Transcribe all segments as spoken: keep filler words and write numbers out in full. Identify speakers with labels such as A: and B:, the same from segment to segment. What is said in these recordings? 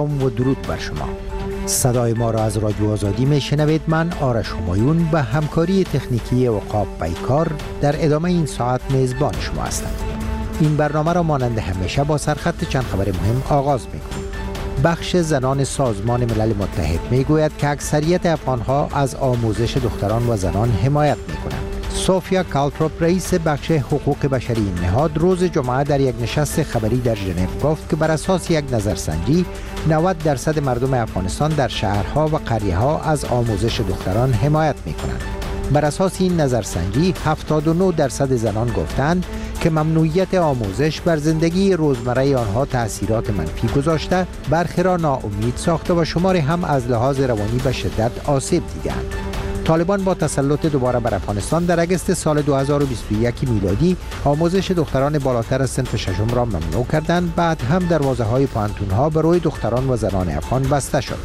A: سلام و درود بر شما. صدای ما را از رادیو آزادی میشنوید. من آرش همایون به همکاری تکنیکی عقاب بیکار در ادامه این ساعت میزبان شما هستم. این برنامه را مانند همیشه با سرخط چند خبر مهم آغاز می‌کنیم. بخش زنان سازمان ملل متحد میگوید که اکثریت افغان‌ها از آموزش دختران و زنان حمایت می‌کنند. سوفیا کالتروپ رئیس بخش حقوق بشری این نهاد روز جمعه در یک نشست خبری در ژنو گفت که بر اساس یک نظرسنجی نود درصد مردم افغانستان در شهرها و قریه‌ها از آموزش دختران حمایت می‌کنند. بر اساس این نظرسنجی هفتاد و نه درصد زنان گفتند که ممنوعیت آموزش بر زندگی روزمره آنها تأثیرات منفی گذاشته، برخی را ناامید ساخته و شماری هم از لحاظ روانی به شدت آسیب دیدند. طالبان با تسلط دوباره بر افغانستان در اگست سال دو هزار و بیست و یک میلادی آموزش دختران بالاتر از صنف ششم را ممنوع کردند. بعد هم دروازه‌های پانتون‌ها به روی دختران و زنان افغان بسته شد.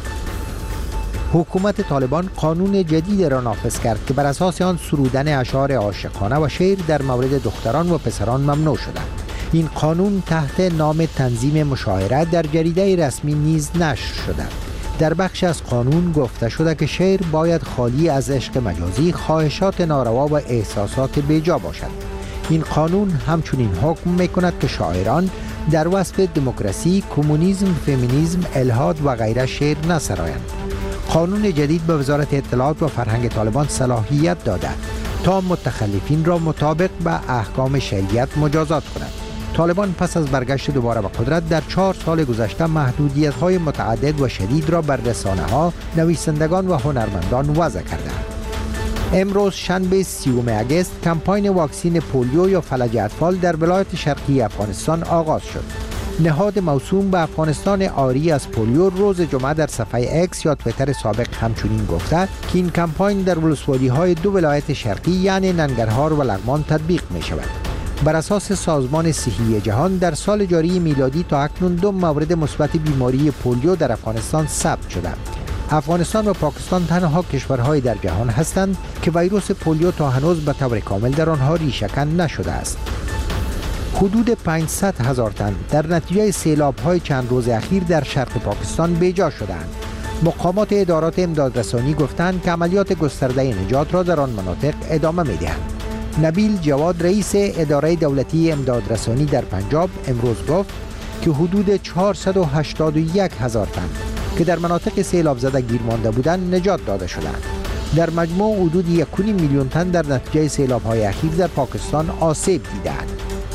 A: حکومت طالبان قانون جدید را نافذ کرد که بر اساس آن سرودن اشعار عاشقانه و شعر در مورد دختران و پسران ممنوع شده. این قانون تحت نام تنظیم مشاعره در جریده رسمی نیز نشر شده. در بخش از قانون گفته شده که شعر باید خالی از عشق مجازی، خواهشات ناروا و احساسات بیجا باشد. این قانون همچنین حکم می‌کند که شاعران در وصف دموکراسی، کمونیسم، فمینیسم، الحاد و غیره شعر نسرایند. قانون جدید به وزارت اطلاعات و فرهنگ طالبان صلاحیت داده تا متخلفین را مطابق به احکام شریعت مجازات کند. طالبان پس از برگشت دوباره به قدرت در چهار سال گذشته محدودیت‌های متعدد و شدید را بر رسانه‌ها، نویسندگان و هنرمندان وضع کردند. امروز شنبه سیوم اگست کمپاین واکسین پولیو یا فلج اطفال در ولایت شرقی افغانستان آغاز شد. نهاد موسوم به افغانستان عاری از پولیو روز جمعه در صفحه اکس یا توییتر سابق همچنین گفته که این کمپاین در ولسوالی‌های دو ولایت شرقی یعنی ننگرهار و لغمان تطبیق می شود. بر اساس سازمان صحی جهان در سال جاری میلادی تا اکنون دو مورد مثبت بیماری پولیو در افغانستان ثبت شده. افغانستان و پاکستان تنها کشورهای در جهان هستند که ویروس پولیو تا هنوز به طور کامل در آنها ریشه‌کن نشده است. حدود پانصد هزار تن در نتیجه سیلاب‌های چند روز اخیر در شرق پاکستان بیجا شدند. مقامات ادارات امدادرسانی گفتند که عملیات گسترده نجات را در آن مناطق ادامه می‌دهند. نبیل جواد رئیس اداره دولتی امدادرسانی در پنجاب امروز گفت که حدود چهارصد و هشتاد و یک هزار تن که در مناطق سیلاب زده گیر مانده بودند نجات داده شدند. در مجموع حدود یک و نیم میلیون تن در نتیجه سیلاب‌های اخیر در پاکستان آسیب دیدند.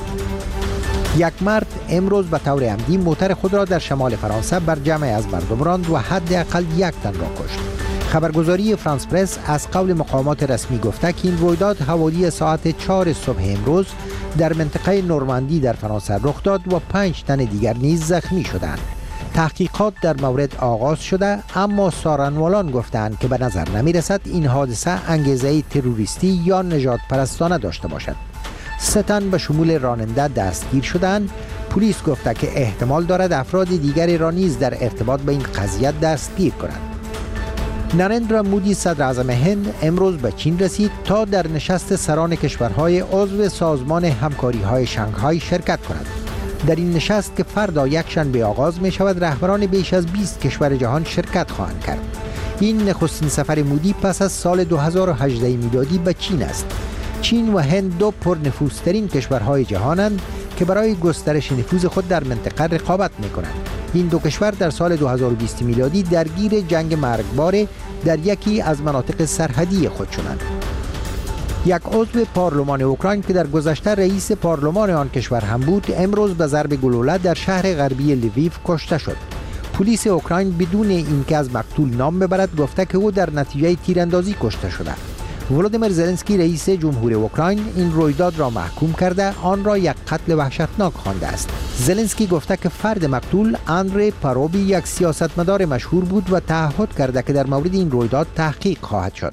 A: یک مرد امروز به طور عمدی موتر خود را در شمال فرانسه بر جمع از مردم راند و حداقل یک تن را کشت. خبرگزاری فرانس پرس از قول مقامات رسمی گفته که این رویداد حوالی ساعت چهار صبح امروز در منطقه نورماندی در فرانسه رخ داد و پنج تن دیگر نیز زخمی شدند. تحقیقات در مورد آغاز شده، اما سارنوالان گفتند که به نظر نمی رسد این حادثه انگیزه تروریستی یا نژاد پرستانه داشته باشد. سه تن به شمول راننده دستگیر شدند. پلیس گفته که احتمال دارد افراد دیگری را نیز در ارتباط به این قضیه دستگیر کنند. نریندرا مودی صدر اعظم هند امروز به چین رسید تا در نشست سران کشورهای عضو سازمان همکاری‌های شانگهای شرکت کند. در این نشست که فردا یک شنبه آغاز می شود رهبران بیش از بیست کشور جهان شرکت خواهند کرد. این نخستین سفر مودی پس از سال دو هزار و هجده میلادی به چین است. چین و هند دو پرنفوذترین کشورهای جهانند که برای گسترش نفوذ خود در منطقه رقابت می‌کنند. این دو کشور در سال دو هزار و بیست میلادی درگیر جنگ مرگبار در یکی از مناطق سرحدی خود شدند. یک عضو پارلمان اوکراین که در گذشته رئیس پارلمان آن کشور هم بود، امروز به ضرب گلوله در شهر غربی لویو کشته شد. پلیس اوکراین بدون اینکه از مقتول نام ببرد گفته که او در نتیجه تیراندازی کشته شده. ولودیمیر زلنسکی رئیس جمهوری اوکراین این رویداد را محکوم کرده آن را یک قتل وحشتناک خوانده است. زلنسکی گفته که فرد مقتول اندری پاروبی یک سیاستمدار مشهور بود و تعهد کرده که در مورد این رویداد تحقیق خواهد شد.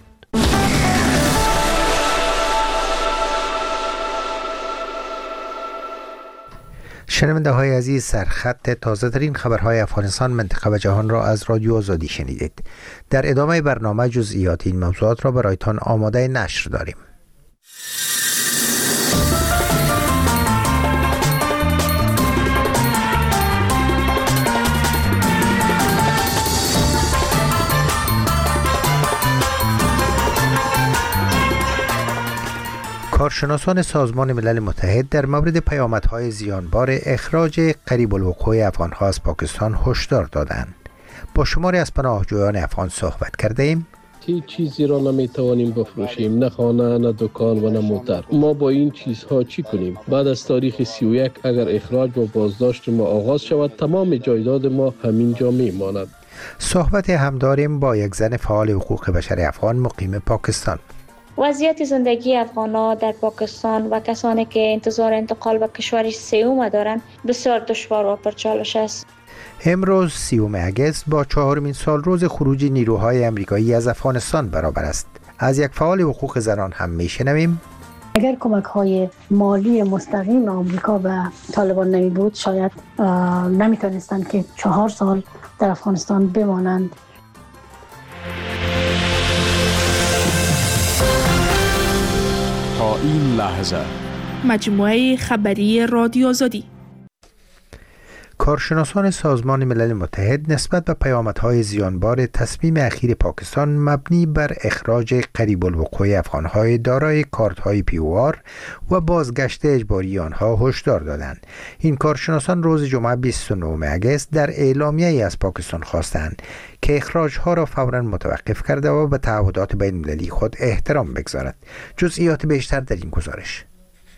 A: شنونده های عزیز، سرخط تازه ترین خبرهای افغانستان، منطقه و جهان را از رادیو آزادی شنیدید. در ادامه برنامه جزئیات این موضوعات را برایتان آماده نشر داریم. کارشناسان سازمان ملل متحد در مورد پیامدهای زیانبار اخراج قریب الوقوع افغان‌ها از پاکستان هشدار دادند. با شماری از پناهجویان افغان صحبت کرده ایم.
B: هیچ چیزی را نمیتوانیم بفروشیم، نه خانه، نه دکان و نه موتر. ما با این چیزها چی کنیم؟ بعد از تاریخ سی و یک اگر اخراج و بازداشت ما آغاز شود، تمام جایداد ما همینجا میماند.
A: صحبت هم داریم با یک زن فعال حقوق بشر افغان مقیم پاکستان.
C: وضعیت زندگی افغان‌ها در پاکستان و کسانی که انتظار انتقال به کشور سوم دارند بسیار دشوار و پرچالش است.
A: امروز سیوم اگست با چهارمین سال روز خروج نیروهای آمریکایی از افغانستان برابر است. از یک فعال حقوق زنان هم میشنویم.
D: اگر کمک‌های مالی مستقیم آمریکا به طالبان نمی بود، شاید نمیتونستند که چهار سال در افغانستان بمانند.
E: تا این لحظه
F: مجموعه خبری رادیو آزادی.
A: کارشناسان سازمان ملل متحد نسبت به پیامدهای زیانبار تصمیم اخیر پاکستان مبنی بر اخراج قریب الوقوع افغانهای دارای کارت‌های پی او آر و بازگشت اجباری آنها هشدار دادند. این کارشناسان روز جمعه بیست و نهم اگست در اعلامیه‌ای از پاکستان خواستند که اخراج‌ها را فوراً متوقف کرده و به تعهدات بین‌المللی خود احترام بگذارد. جزئیات بیشتر در این گزارش.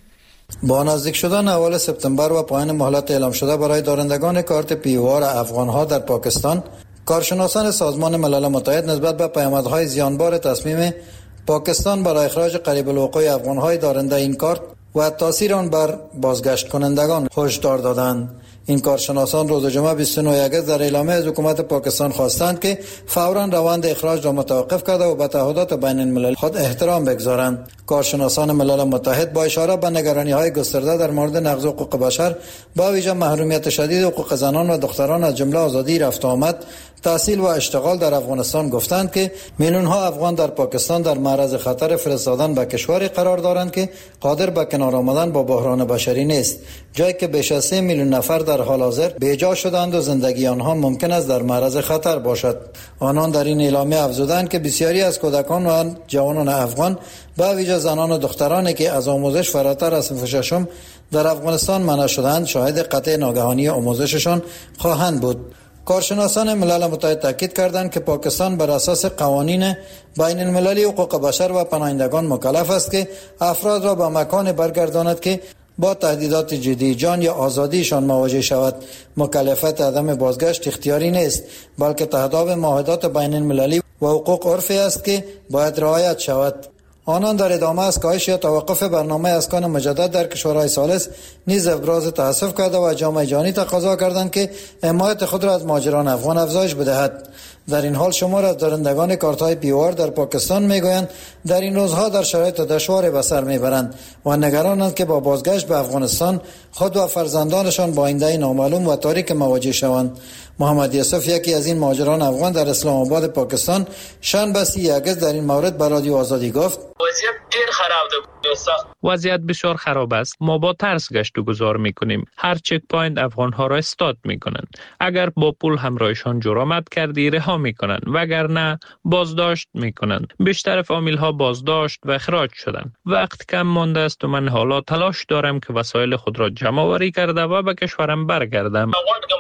G: با نزدیک شدن اول سپتامبر و پایان مهلت اعلام شده برای دارندگان کارت پی او آر افغان‌ها در پاکستان، کارشناسان سازمان ملل متحد نسبت به پیامدهای زیانبار تصمیم پاکستان برای اخراج قریب الوقوع افغان‌های دارنده این کارت و تاثیر آن بر بازگشت کنندگان هشدار دادند. این کارشناسان روز جمعه بیست و نه اگست در اعلامیه از حکومت پاکستان خواستند که فوراً روند اخراج را متوقف کرده و به تعهدات بین الملل خود احترام بگذارند. کارشناسان ملل متحد با اشاره به نگرانی‌های گسترده در مورد نقض حقوق بشر، با ویژه محرومیت شدید حقوق زنان و دختران از جمله آزادی رفت و آمد، تحصیل و اشتغال در افغانستان گفتند که میلیون‌ها افغان در پاکستان در معرض خطر فرستادن به کشوری قرار دارند که قادر به کنار آمدن با بحران بشری نیست، جایی که بیش از سه میلیون نفر در حال حاضر بیجا شدند و زندگی آنها ممکن است در معرض خطر باشد. آنان در این اعلامیه افزودند که بسیاری از کودکان و جوانان افغان، با ویژه زنان و دخترانی که از آموزش فراتر از صنف ششم در افغانستان منع شدند، شاهد قطع ناگهانی آموزششان خواهند بود. کارشناسان ملل متحد تاکید کردند که پاکستان بر اساس قوانین بین المللی حقوق بشر و پناهندگان مکلف است که افراد را به مکان برگرداند که با تهدیدات جدی جان یا آزادیشان مواجه شود. مکلفیت عدم بازگشت اختیاری نیست، بلکه تهداب معاهدات بین المللی و حقوق عرفی است که باید رعایت شود. آنان در ادامه از کاهش یا توقف برنامه اسکان مجدد در کشورهای ثالث نیز ابراز تأسف کرده و جامعه جهانی تقاضا کردند که حمایت خود را از مهاجران افغان افزایش بدهد. در این حال شمار از دارندگان کارت‌های پی او آر در پاکستان میگویند در این روزها در شرایط دشواری به سر میبرند و نگرانند که با بازگشت به افغانستان خود و فرزندانشان با آینده نامعلوم و تاریک مواجه شوند. محمد یوسف، یکی از این مهاجران افغان در اسلام آباد پاکستان، شنبه سی اگست در این مورد به رادیو آزادی گفت:
H: وضعیت ډیر خراب ده. وضعیت بسیار خراب است. ما با ترس گشت و گذار میکنیم. هر چک پوینت افغان ها را استاد میکنند. اگر با پول همراهشان جرأت کردی رها میکنند، وگرنه بازداشت میکنند. بیشتر فامیل ها بازداشت و اخراج شدند. وقت کم مانده است و من حالا تلاش دارم که وسایل خود را جمع آوری کرده و به کشورم برگردم.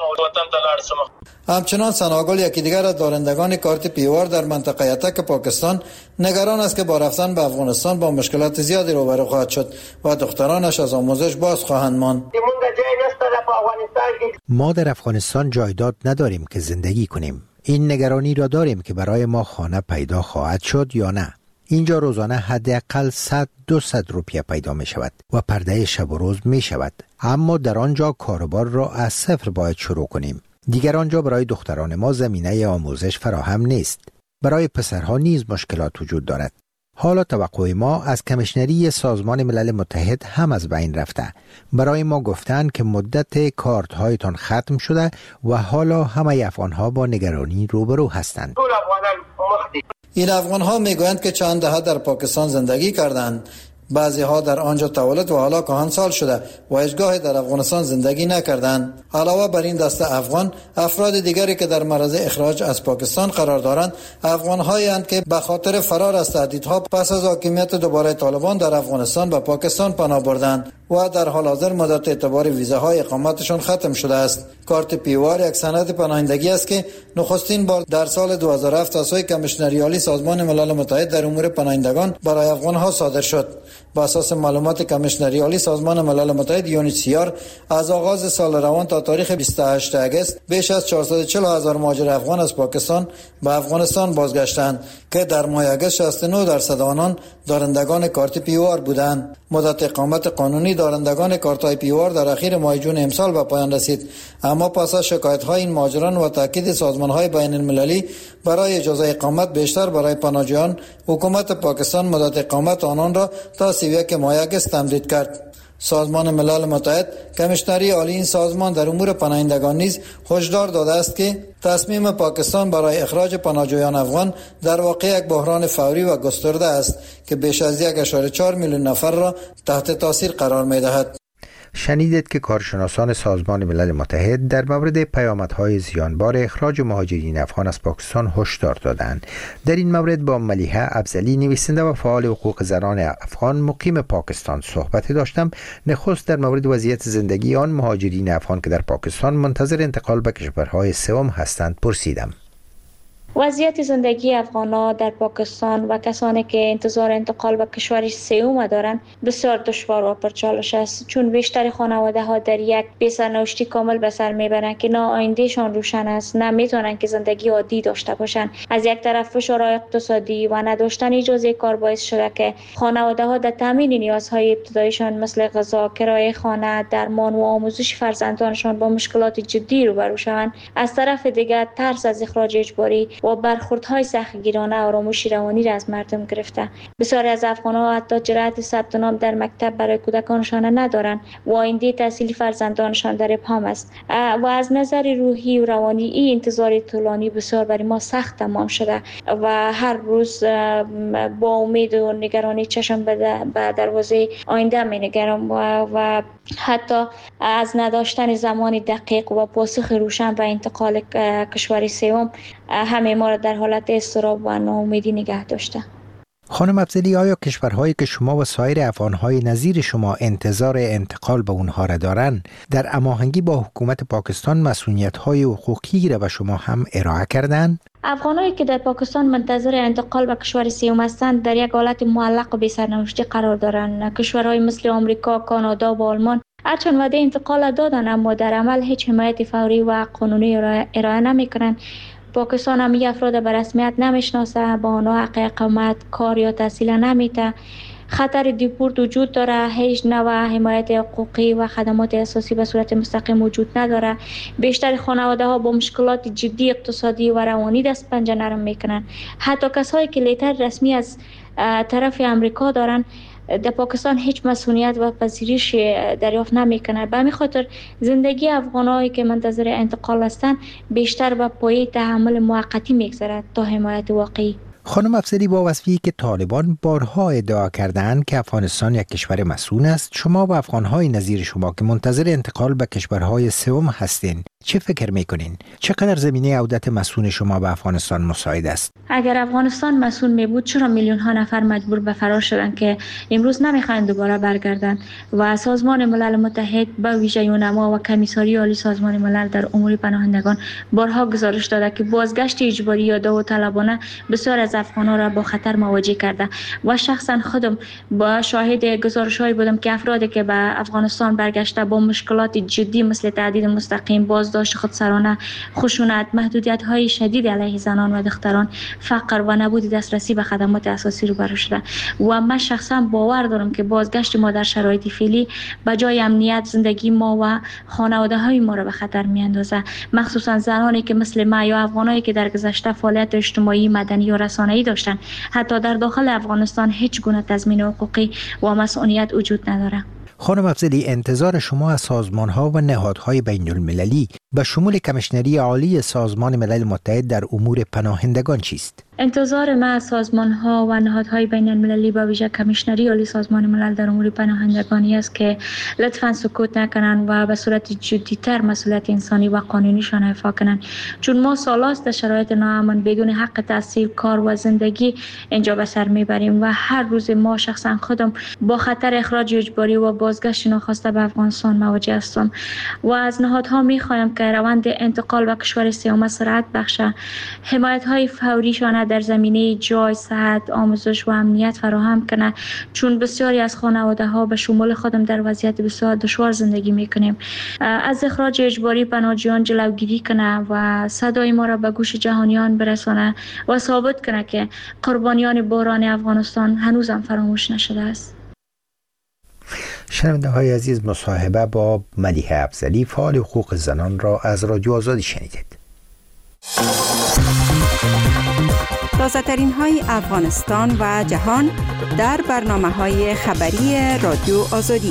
G: همچنان سناگل، یکی دیگر از دارندگان کارت پی او آر در منطقه اتک پاکستان، نگران است که با رفتن به افغانستان با مشکلات زیادی روبرو خواهد شد و دخترانش از آموزش باز خواهند ماند.
A: ما در افغانستان جایداد نداریم که زندگی کنیم. این نگرانی را داریم که برای ما خانه پیدا خواهد شد یا نه. اینجا روزانه حداقل صد دویست روپیه پیدا می شود و پرده شب و روز می شود، اما در آنجا کاروبار را از صفر باید شروع کنیم. دیگر آنجا برای دختران ما زمینه آموزش فراهم نیست. برای پسرها نیز مشکلات وجود دارد. حالا توقع ما از کمیشنری سازمان ملل متحد هم از بین رفته. برای ما گفتند که مدت کارت هایتان ختم شده و حالا همه افغانها با نگرانی روبرو هستند.
G: این افغان ها میگویند که چند دهه در پاکستان زندگی کردند. بعضی ها در آنجا تولد و حالا کهنسال شده و هیچگاه در افغانستان زندگی نکردند. علاوه بر این دسته افغان، افراد دیگری که در معرض اخراج از پاکستان قرار دارند افغان‌هایی اند که به خاطر فرار از تهدیدها پس از حاکمیت دوباره طالبان در افغانستان به پاکستان پناه بردند و در حال حاضر مدت اعتبار ویزاهای اقامتشان ختم شده است. کارت پیوار یک سند پناهندگی است که نخستین بار در سال دو هزار و هفت توسط کمیشنری عالی سازمان ملل متحد در امور پناهندگان برای افغان‌ها صادر شد. بر اساس معلومات کمیشنری عالی سازمان ملل متحد یو ان اچ سی آر از آغاز سال روان تا تاریخ بیست و هشتم آگوست بیش از چهارصد و چهل هزار مهاجر افغان از پاکستان به افغانستان بازگشتند که در ماه آگوست شصت و نه درصد آنان دارندگان کارت پیوار بودند. مدت اقامت قانونی دارندگان کارت‌های پیوار در اخیر ماه جون امسال به پایان رسید، اما پس از شکایت‌های این مهاجران و تاکید سازمان‌های بین‌المللی برای اجازه اقامت بیشتر برای پناهجویان، حکومت پاکستان مدت اقامت آنان را تا سی و یک ماه آگوست تمدید کرد. سازمان ملل متحد کمیشنری عالی این سازمان در امور پناهندگان نیز هشدار داده است که تصمیم پاکستان برای اخراج پناهجویان افغان در واقع یک بحران فوری و گسترده است که بیش از یک و چهار میلیون نفر را تحت تاثیر قرار می‌دهد.
A: شنیدید که کارشناسان سازمان ملل متحد در مورد پیامدهای زیانبار اخراج مهاجرین افغان از پاکستان هشدار دادند. در این مورد با ملیحه افضلی، نویسنده و فعال حقوق زنان افغان مقیم پاکستان صحبت داشتم. نخست در مورد وضعیت زندگی آن مهاجرین افغان که در پاکستان منتظر انتقال به کشورهای سوم هستند پرسیدم.
C: وضعیت زندگی افغان‌ها در پاکستان و کسانی که انتظار انتقال به کشور سوم دارند بسیار دشوار و پرچالش است، چون بیشتر خانواده‌ها در یک بی‌سرنوشتی کامل به سر میبرند که نه آیندهشان روشن است، نه میتونن که زندگی عادی داشته باشند. از یک طرف فشار اقتصادی و نداشتن اجازه کار باعث شده که خانواده‌ها در تامین نیازهای ابتداییشان مثل غذا، کرایه خانه، درمان و آموزش فرزندانشان با مشکلات جدی روبرو شوند. از طرف دیگر ترس از اخراج اجباری و برخوردهای سختگیرانه آرامش روانی را از مردم گرفته. بسیاری از افغان‌ها حتی جرأت ثبت نام در مکتب برای کودکانشان ندارند و آینده تحصیلی فرزندانشان در ابهام است. و از نظر روحی و روانی این انتظار طولانی بسیار برای ما سخت تمام شده و هر روز با امید و نگرانی چشم به دروازه آینده می‌نگرم و, و حتی از نداشتن زمان دقیق و پاسخ روشن به انتقال کشور سوم همه ما را در حالت اضطراب و ناامیدی نگه داشته.
A: خانم افضلی، آیا کشورهایی که شما و سایر افغانهای نظیر شما انتظار انتقال به اونها را دارند در هماهنگی با حکومت پاکستان مسئولیت‌های حقوقی را به شما هم ارائه کردند؟
C: افغانایی که در پاکستان منتظر انتقال به کشور سوم هستند در یک حالت معلق و بی‌سرنوشتی قرار دارند. کشورهای مثل آمریکا، کانادا و آلمان هرچند وعده انتقال دادند اما در عمل هیچ حمایت فوری و قانونی ارائه نمی‌کنند. پاکستان هم این افراد به رسمیت نمیشناسه، با آنها حق اقامت، کار یا تحصیل نمیده. خطر دیپورت وجود داره، هیچ نوع حمایت حقوقی و خدمات اساسی به صورت مستقیم وجود نداره. بیشتر خانواده ها با مشکلات جدی اقتصادی و روانی دست پنجه نرم میکنن. حتی کسایی که لیتر رسمی از طرف امریکا دارن در پاکستان هیچ مسئولیت و پذیرش دریافت نمیکنه. به همین خاطر زندگی افغانایی که منتظر انتقال هستند بیشتر به پایه تحمل موقتی میگذرد تا حمایت واقعی.
A: خانم افضلی، با وصفی که طالبان بارها ادعا کردند که افغانستان یک کشور مسئول است، شما و افغانهای نظیر شما که منتظر انتقال به کشورهای سوم هستین چه فکر میکنین؟ چقدر زمینه عودت مسئول شما به افغانستان مساعد است؟
C: اگر افغانستان مسئول می بود چرا میلیون ها نفر مجبور به فرار شدند که امروز نمیخواهند دوباره برگردند؟ و سازمان ملل متحد به ویژه یونما و کمیساری عالی سازمان ملل در امور پناهندگان بارها گزارش داده که بازگشت اجباری یا داوطلبانه بسیار از افغان‌ها را با خطر مواجه کرده و شخصا خودم با شاهد گزارش‌هایی بودم که افرادی که به افغانستان برگشته با مشکلات جدی مثل تهدید مستقیم، بازداشت خودسرانه، خشونت، محدودیت‌های شدید علیه زنان و دختران، فقر و نبود دسترسی به خدمات اساسی روبرو شده و من شخصا باور دارم که بازگشت ما در شرایط فعلی به جای امنیت زندگی ما و خانواده‌های ما را به خطر می‌اندازه، مخصوصا زنانی که مثل ما یا افغانایی که در گذشته فعالیت اجتماعی، مدنی و رسانه‌ای داشتن. حتی در داخل افغانستان هیچ گونه تضمین حقوقی و مسئولیت وجود نداره.
A: خانم افضلی، انتظار شما از سازمان‌ها و نهادهای بین‌المللی به شمول کمیشنری عالی سازمان ملل متحد در امور پناهندگان چیست؟
C: انتظار ما از سازمان ها و نهادهای بین المللی با ویژه کمیشنری عالی سازمان ملل در امور پناهندگانی است که لطفاً سکوت نکنند و به صورت جدی‌تر مسئولیت انسانی و قانونیشان اعفا کنند، چون ما سالاست در شرایط ناامن بدون حق تحصیل، کار و زندگی اینجا به سر میبریم و هر روز ما شخصا خودم با خطر اخراج اجباری و بازگشت ناخواسته به افغانستان مواجه هستم و از نهادها میخوایم که روند انتقال به کشور سوم سرعت بخشه، حمایت های فوریشان در زمینه جای، صحت، آموزش و امنیت فراهم کنه، چون بسیاری از خانواده ها به شمول خودم در وضعیت بسیار دشوار زندگی میکنیم. از اخراج اجباری پناهجویان جلوگیری کنه و صدای ما را به گوش جهانیان برسانه و ثابت کنه که قربانیان بحران افغانستان هنوزم فراموش نشده است.
A: شنونده های عزیز، مصاحبه با ملیحه افضلی فعال حقوق زنان را از رادیو آزادی شنیدید.
E: تازه ترین های افغانستان و جهان در برنامه های خبری رادیو آزادی.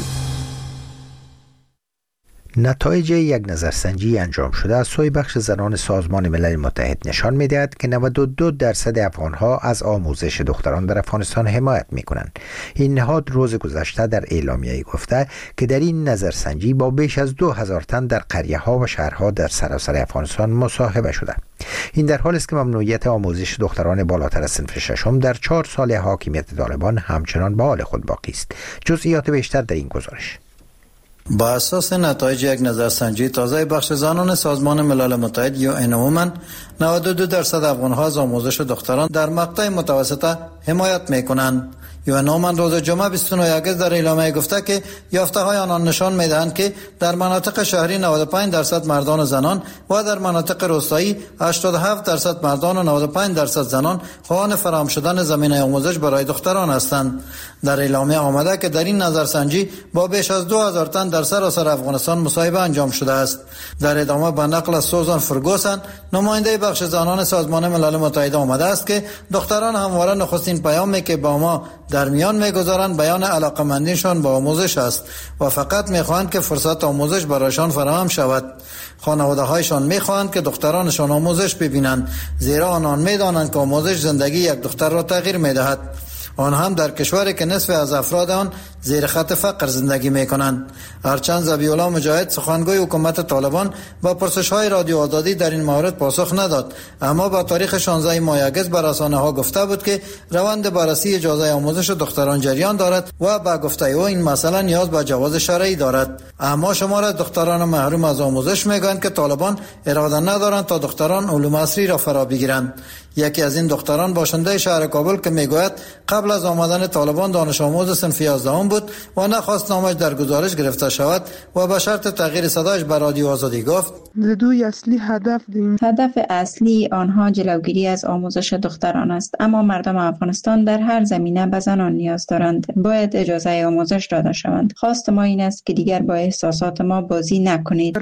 A: نتایج یک نظرسنجی انجام شده از سوی بخش زنان سازمان ملل متحد نشان می‌دهد که نود و دو درصد افغان‌ها از آموزش دختران در افغانستان حمایت می‌کنند. این نهاد روز گذشته در اعلامیه‌ای گفته که در این نظرسنجی با بیش از دو هزار تن در قریه‌ها و شهرها در سراسر افغانستان مصاحبه شده. این در حالی است که ممنوعیت آموزش دختران بالاتر از صنف ششم در چهار سال حاکمیت طالبان همچنان به حال خود باقی است. جزئیات بیشتر در این گزارش.
G: با اساس نتایج یک نظرسنجی تازه بخش زنان سازمان ملل متحد یو ان وومن، نود و دو درصد افغان‌ها از آموزش دختران در مقطع متوسطه حمایت می‌کنند. یو ان وومن روز جمعه بیست و نه اگست در اعلامیه گفته که یافته‌های آنان نشان می‌دهند که در مناطق شهری نود و پنج درصد مردان و زنان و در مناطق روستایی هشتاد و هفت درصد مردان و نود و پنج درصد زنان خواهان فراهم شدن زمینه آموزش برای دختران هستند. در اعلامیه آمده که در این نظرسنجی با بیش از دو هزار تن در سراسر افغانستان مصاحبه انجام شده است. در ادامه به نقل از سوزان فرگوسن، نماینده بخش زنان سازمان ملل متحد آمده است که دختران همواره نخستین پیامی که با ما در میان میگذارند بیان علاقمندیشان با آموزش است و فقط میخواهند که فرصت آموزش برایشان فراهم شود. خانواده هایشان میخواهند که دخترانشان آموزش ببینند، زیرا آنان میدانند که آموزش زندگی یک دختر را تغییر میدهد، آن هم در کشوری که نصف از افراد آن زیر خط فقر زندگی میکنند. هرچند ذبیح الله مجاهد سخنگوی حکومت طالبان با پرسش‌های رادیو آزادی در این مورد پاسخ نداد، اما با تاریخ شانزده ماه اگست به رسانه‌ها گفته بود که روند بررسی اجازه آموزش دختران جریان دارد و با گفته او این مسئله نیاز به جواز شرعی دارد. اما شمار از دختران محروم از آموزش میگویند که طالبان اراده ندارند تا دختران علوم عصری را فرا بگیرند. یکی از این دختران باشنده شهر کابل که میگوید قبل از آمدن طالبان دانش آموز صنف یازدهم بود و نخواست نامش در گزارش گرفته شود و به شرط تغییر صدایش به رادیو آزادی گفت
I: دوی اصلی هدف دیم.
J: هدف اصلی آنها جلوگیری از آموزش دختران است، اما مردم افغانستان در هر زمینه به زنان نیاز دارند. باید اجازه آموزش داده شوند. خواست ما این است که دیگر با احساسات ما بازی نکنید.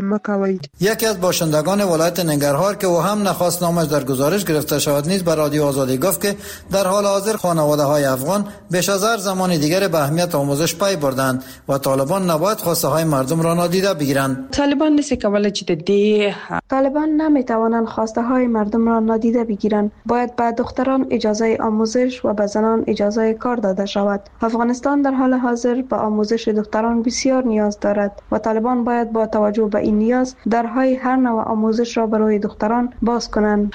G: یکی از باشندگان ولایت ننگرهار که او هم نخواست نامش در گزارش گرفته شود نیز به رادیو آزادی گفت که در حال حاضر خانواده های افغان بیش از هر زمان دیگر به اهمیت آموزش پی بردند و طالبان نباید خواسته های مردم را نادیده بگیرند.
K: طالبان نیست که ولی چه دی
L: طالبان نمیتوانند خواسته های مردم را نادیده بگیرند. باید به دختران اجازه آموزش و به زنان اجازه کار داده شود. افغانستان در حال حاضر به آموزش دختران بسیار نیاز دارد و طالبان باید با توجه به این نیاز درهای هر نوع آموزش را برای دختران باز کنند.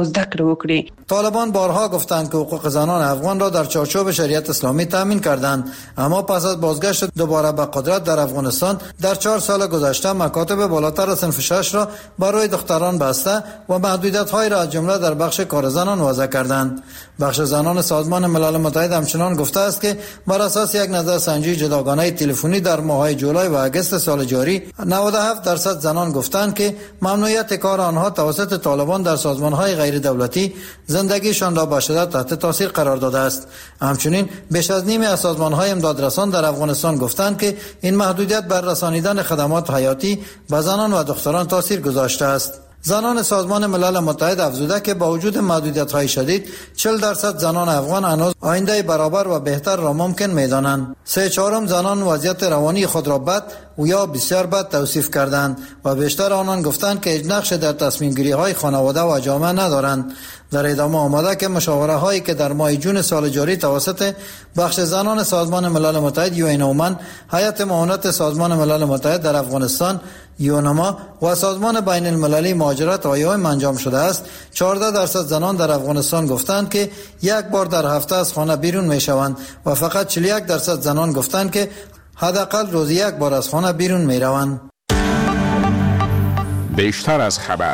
G: طالبان بارها گفتند که حقوق زنان افغان را در چارچوب شریعت اسلامی تامین کردند، اما پس از بازگشت دوباره به قدرت در افغانستان در چهار سال گذشته مکاتب بالاتر از صنف شش را برای دختران بسته و محدودیت‌های را از جمله در بخش کار زنان وضع کردند. بخش زنان سازمان ملل متحد همچنان گفته است که بر اساس یک نظرسنجی جداگانه تلفنی در ماه‌های جولای و اگست سال جاری، نود و هفت درصد زنان گفتند که ممنوعیت کار آنها توسط طالبان در سازمان‌های غیر دولتی زندگیشان را به شدت تحت تاثیر قرار داده است. همچنین بیش از نیمی از سازمان‌های امدادرسان در افغانستان گفتند که این محدودیت بر رسانیدن خدمات حیاتی به زنان و دختران تاثیر گذاشته است. زنان سازمان ملل متحد افزوده که با وجود محدودیت‌های شدید چهل درصد زنان افغان هنوز آینده برابر و بهتر را ممکن می‌دانند. سه چهارم زنان وضعیت روانی خود را بد و یا بسیار بد توصیف کردند و بیشتر آنان گفتند که هیچ نقش در تصمیم گیری های خانواده و جامعه ندارند. در ادامه آمده که مشاوره هایی که در ماه جون سال جاری توسط بخش زنان سازمان ملل متحد یو این اومن، هیئت معاونت سازمان ملل متحد در افغانستان یونما و سازمان بین المللی مهاجرت و ایام انجام شده است، چهارده درصد زنان در افغانستان گفتند که یک بار در هفته از خانه بیرون می شوند و فقط چهل و یک درصد زنان گفتند که حداقل روزی یک بار از خانه بیرون می روند.
M: بیشتر از خبر.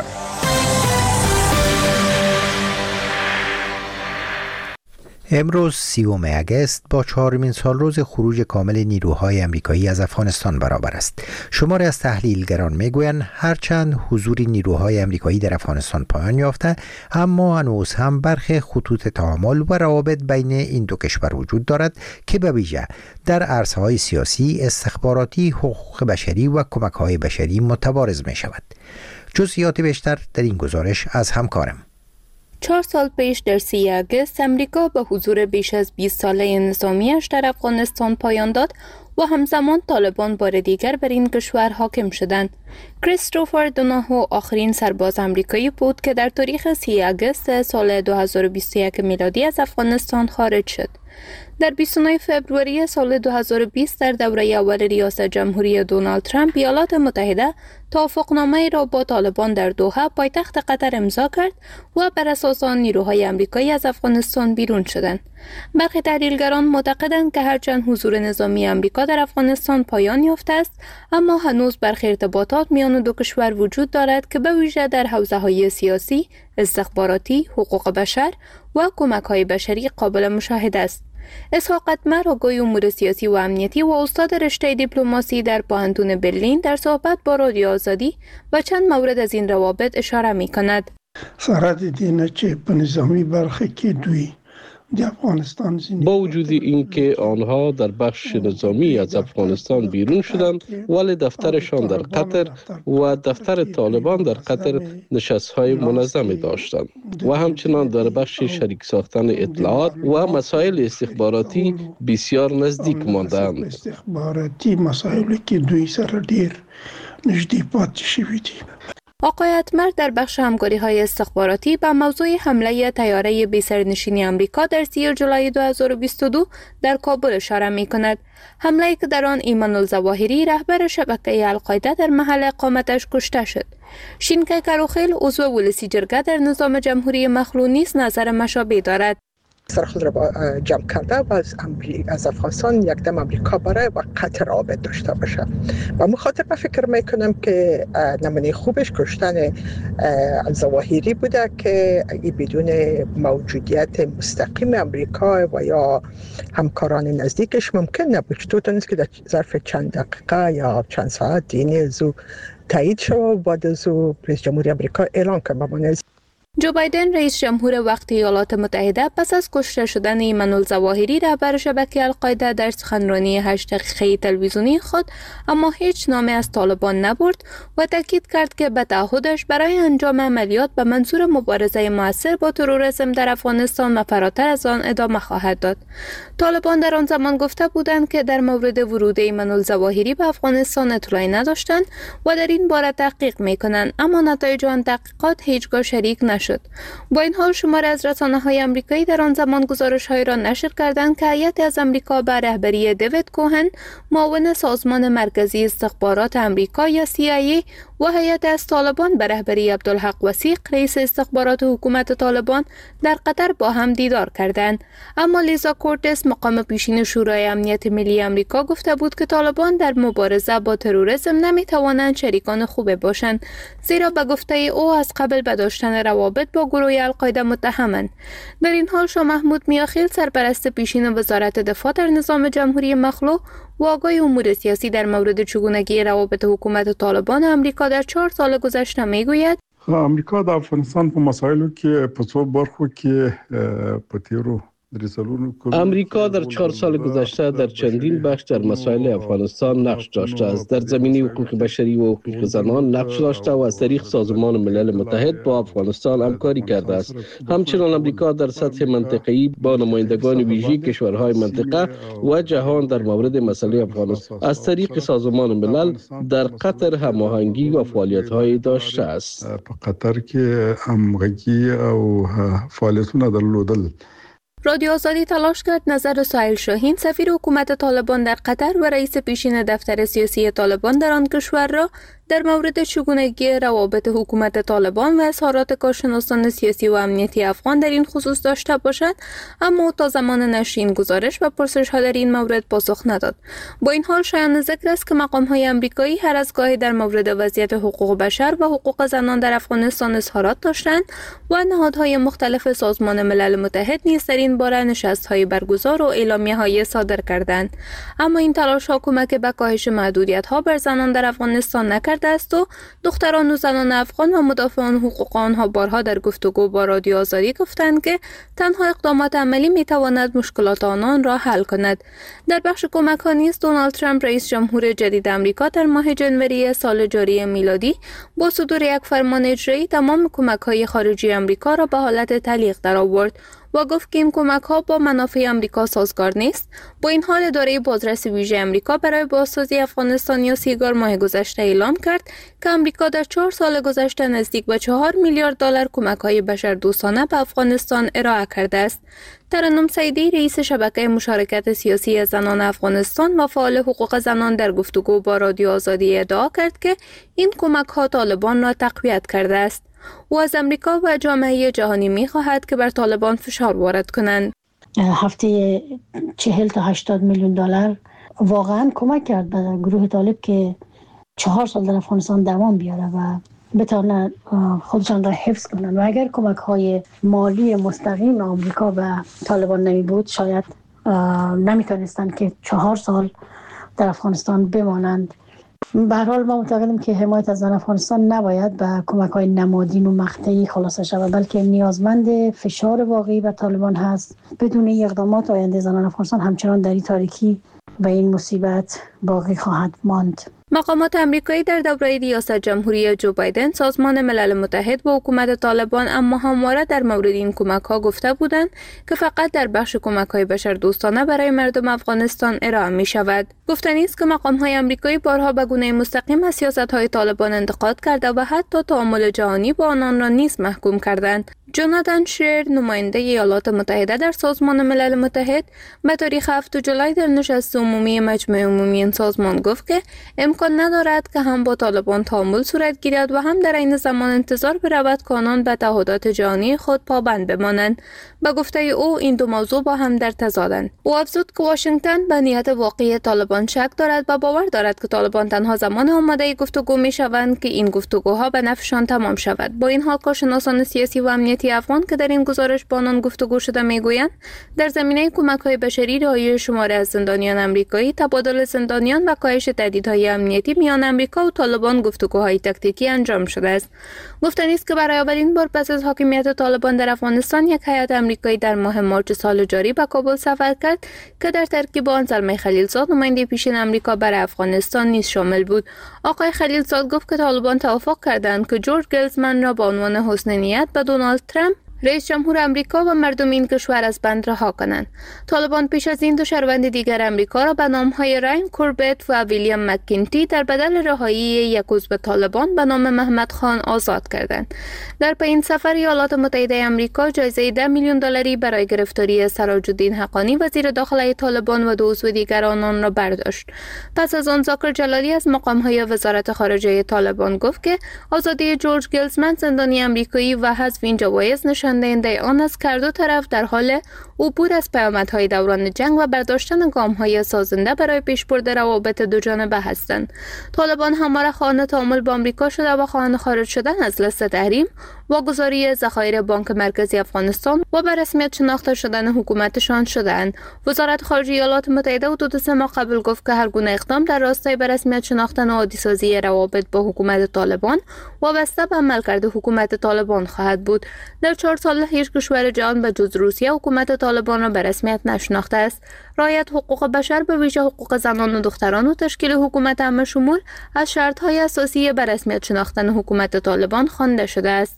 A: امروز سیوم اگست با چهارمین سالروز خروج کامل نیروهای امریکایی از افغانستان برابر است. شماری از تحلیلگران میگویند هرچند حضور نیروهای امریکایی در افغانستان پایان یافته، اما هنوز هم برخی خطوط تعامل و روابط بین این دو کشور وجود دارد که به ویژه در عرصه‌های سیاسی، استخباراتی، حقوق بشری و کمک‌های بشری متبارز می شود. جزئیات بیشتر در این گزارش از همکارم.
N: چهار سال پیش در سی اگست امریکا به حضور بیش از بیست ساله نظامیش در افغانستان پایان داد و همزمان طالبان بار دیگر بر این کشور حاکم شدند. کریستوفر دوناهو آخرین سرباز امریکایی بود که در تاریخ سی اگست سال دو هزار و بیست و یک میلادی از افغانستان خارج شد. در بیست و نه فوریه سال دو هزار و بیست در دوره اول ریاست جمهوری دونالد ترامپ، ایالات متحده توافقنامه را با طالبان در دوحه پایتخت قطر امضا کرد و بر اساس آن نیروهای امریکایی از افغانستان بیرون شدند. برخی تحلیلگران معتقدند که هرچند حضور نظامی امریکا در افغانستان پایان یافته است، اما هنوز برخی ارتباطات میان دو کشور وجود دارد که به ویژه در حوزه‌های سیاسی، استخباراتی، حقوق بشر و کمک‌های بشری قابل مشاهده است. اسحاق اتمر، آگوی امور سیاسی و امنیتی و استاد رشته دیپلماسی در پوهنتون برلین، در صحبت با رادیو آزادی و چند مورد از این روابط اشاره می کند.
I: سرحد دینه چه په نظامی برخه کې دوی
B: با وجود اینکه آنها در بخش نظامی از افغانستان بیرون شدند، ولی دفترشان در قطر و دفتر طالبان در قطر نشست‌های منظمی داشتند و همچنان در بخش شریک ساختن اطلاعات و مسائل استخباراتی بسیار نزدیک ماندند.
I: استخباراتی مسائلی که دوی سره ډیر نزدیک پاتې شوي دي.
N: آقای اتمر در بخش همکاری‌های استخباراتی به موضوع حمله طیاره بی‌سرنشین امریکا در سی جولای دو هزار و بیست و دو در کابل اشاره می‌کند. حمله‌ای که در آن ایمان الظواهری رهبر شبکه القاعده در محل اقامتش کشته شد. شینکای کروخیل، عضو ولسی جرگه در نظام جمهوری مخلوع نیز نظر مشابه دارد.
O: سر خود را با جمع کرده و از, از افغانستان یک دم امریکا برای و قطر رابط داشته باشه و مخاطر به فکر میکنم که نمونه خوبش کشتن الظواهری بوده که بدون موجودیت مستقیم امریکا و یا همکاران نزدیکش ممکن نبود. چطور نیست که در ظرف چند دقیقه یا چند ساعت دینی از او تایید شد و بعد از او رئیس جمهوری امریکا اعلان کرد.
N: جو بایدن، رئیس جمهور وقت ایالات متحده، پس از کشته شدن ایمان الظواهری رهبر شبکه القاعده در سخنرانی هشت دقیقه تلویزیونی خود اما هیچ نامی از طالبان نبرد و تاکید کرد که به تعهدش برای انجام عملیات به منظور مبارزه موثر با تروریسم در افغانستان و فراتر از آن ادامه خواهد داد. طالبان در آن زمان گفته بودند که در مورد ورود ایمان الظواهری به افغانستان اطلاعی نداشتند و در این باره تحقیق میکنند، اما نتایج آن تحقیقات هیچگاه شریک نشد. با این حال شماری از رسانه‌های آمریکایی در آن زمان گزارش‌هایی را نشر کردند که هیئتی از آمریکا به رهبری دیوید کوهن، معاون سازمان مرکزی استخبارات آمریکا یا سی آی ای، و هیئت از طالبان به رهبری عبدالحق وثیق، رئیس استخبارات حکومت طالبان، در قطر با هم دیدار کردند. اما لیزا کورتس، مقام پیشین شورای امنیت ملی آمریکا، گفته بود که طالبان در مبارزه با تروریسم نمی‌توانند شریکان خوب باشند، زیرا به گفته او از قبل به داشتن روابط با گروه القاعده متهمند. در این حال شاه محمود میاخیل، سرپرست پیشین وزارت دفاع در نظام جمهوری مخلوع و آگاه امور سیاسی، در مورد چگونگی روابط حکومت طالبان امریکا در چهار سال گذشته میگوید:
P: امریکا د افغانستان په مسایلو کې په څو برخو کې په تیرو
B: امریکا در چهار سال گذشته در چندین بخش در مسائل افغانستان نقش داشته است. در زمینه حقوق بشری و حقوق زنان نقش داشته و از طریق سازمان ملل متحد با افغانستان همکاری کرده است. همچنین امریکا در سطح منطقه‌ای با نمایندگان ویژه کشورهای منطقه و جهان در مورد مسئله افغانستان از طریق سازمان ملل در قطر هماهنگی و فعالیت‌های داشته است.
M: قطر که همغږي او فعالیتونه درلودل.
N: رادیو آزادی تلاش کرد نظر سهیل شاهین سفیر حکومت طالبان در قطر و رئیس پیشین دفتر سیاسی طالبان در آن کشور را در مورد چگونگی روابط حکومت طالبان و اظهارات کارشناسان سیاسی و امنیتی افغان در این خصوص داشته باشد، اما تا زمان نشر این گزارش و پرسش‌ها در این مورد پاسخ نداد. با این حال شایان ذکر است که مقام‌های آمریکایی هر از گاهی در مورد وضعیت حقوق بشر و حقوق زنان در افغانستان اظهارات داشتند و نهادهای مختلف سازمان ملل متحد نیز در این باره نشست‌های برگزار و اعلامیه‌های صادر کردند. اما این تلاش‌ها کمک به کاهش محدودیت‌ها بر زنان در افغانستان نکرد است و دختران و زنان افغان و مدافعان حقوق آنها بارها در گفتگو با رادیو آزادی گفتند که تنها اقدامات عملی میتواند مشکلات آنان را حل کند. در بخش کمک ها نیز دونالد ترامپ رئیس جمهور جدید آمریکا در ماه ژانویه سال جاری میلادی با صدور یک فرمان اجرایی تمام کمک های خارجی آمریکا را به حالت تعلیق درآورد و گفت که این کمک ها با منافع آمریکا سازگار نیست. با این حال اداره بازرسی ویژه آمریکا برای بازسازی افغانستان یا سیگار ماه گذشته اعلام کرد که آمریکا در چهار سال گذشته نزدیک به چهار میلیارد دلار کمک های بشردوستانه به افغانستان ارائه کرده است. ترنم سعیدی رئیس شبکه مشارکت سیاسی زنان افغانستان و فعال حقوق زنان در گفتگو با رادیو آزادی ادعا کرد که این کمک ها طالبان را تقویت کرده است. او از امریکا و جامعه جهانی می خواهد که بر طالبان فشار وارد کنند.
D: هفته چهل تا هشتاد میلیون دلار واقعا کمک کرد به گروه طالب که چهار سال در افغانستان دوام بیاره و بتونن خودشان را حفظ کنند. و اگر کمک های مالی مستقیم آمریکا به طالبان نمی بود شاید نمیتونستند که چهار سال در افغانستان بمانند. به هر حال ما معتقدیم که حمایت از افغانستان نباید به کمک‌های نمادین و مقطعی خلاصه شود، بلکه نیازمند فشار واقعی به طالبان هست. بدون این اقدامات آینده زنان افغانستان همچنان در این تاریکی و این مصیبت باقی خواهد ماند.
N: مقامات آمریکایی در دوره ریاست جمهوری جو بایدن سازمان ملل متحد و حکومت طالبان اما همواره در مورد این کمک‌ها گفته بودند که فقط در بخش کمک‌های بشردوستانه برای مردم افغانستان ارائه می‌شود. گفتنی است که مقام‌های آمریکایی بارها به گونه مستقیم از سیاست‌های طالبان انتقاد کرده و حتی تعامل جهانی با آنان را نیز محکوم کردند. جوناتان شیر نماینده ایالات متحده در سازمان ملل متحد به تاریخ هفتم جولای در نشست عمومی مجمع عمومی این سازمان گفت که امکان ندارد که هم با طالبان تعامل صورت گیرد و هم در عین زمان انتظار برود که آنان به تعهدات جهانی خود پابند بمانند. به گفته او این دو موضوع با هم در تضادند. او افزود که واشنگتن به نیت واقعی طالبان شک دارد و باور دارد که طالبان تنها زمان آماده گفتگو می‌شوند که این گفتگوها به نفعشان تمام شود. با این حال کارشناسان سیاسی و امنیتی افغان که در این گزارش با آنان گفتگو شده میگویند در زمینه کمک‌های بشری، رهایی شماری از زندانیان آمریکایی، تبادل زندانیان و کاهش تهدیدهای امنیتی میان آمریکا و طالبان گفتگوهای تاکتیکی انجام شده است. گفتنی است که برای اولین بار پس از حاکمیت طالبان در افغانستان یک هیئت آمریکایی در ماه مارس سال جاری به کابل سفر کرد که در ترکیب آن زلمه خلیلزاد نماینده پیشین آمریکا برای افغانستان نیز شامل بود. آقای خلیلزاد گفت که طالبان توافق کردند که جورج گلزمن را با عنوان حسن نیت به دونالد ترامپ رئیس جمهور آمریکا و مردم این کشور از بند رها کنند. طالبان پیش از این دو شهروند دیگر آمریکا را به نام‌های راین کوربت و ویلیام مکینتی در بدل رهایی یک عضو طالبان به نام محمد خان آزاد کردند. در پایین سفر ایالات متحده آمریکا جایزه ده میلیون دلاری برای گرفتاری سراج الدین حقانی وزیر داخله طالبان و دو عضو دیگر آنان را برداشت. پس از آن ذاکر جلالی از مقام‌های وزارت خارجه طالبان گفت که آزادی جورج گلزمن زندانی آمریکایی و حذف این جوایز نشان دهنده آن است که هر دو طرف در حال عبور از پیامدهای دوران جنگ و برداشتن گام‌های سازنده برای پیشبرد روابط دو جانبه هستند. طالبان همواره خواهان تعامل با آمریکا شده و خواهان خارج شدن از لیست تحریم، واگذاری ذخایر بانک مرکزی افغانستان و به رسمیت شناخته شدن حکومتشان شدند. وزارت خارجه ایالات متحده حدود سه ماه قبل گفت که هر گونه اقدام در راستای به رسمیت شناختن و عادی‌سازی روابط با حکومت طالبان وابسته به عملکرد حکومت طالبان خواهد بود. در چهار چهار سال هیچ کشور جهان به جز روسیه حکومت طالبان را به رسمیت نشناخته است. رعایت حقوق بشر به ویژه حقوق زنان و دختران و تشکیل حکومت همه شمول از شرط‌های اساسی به رسمیت شناختن حکومت طالبان خوانده شده است.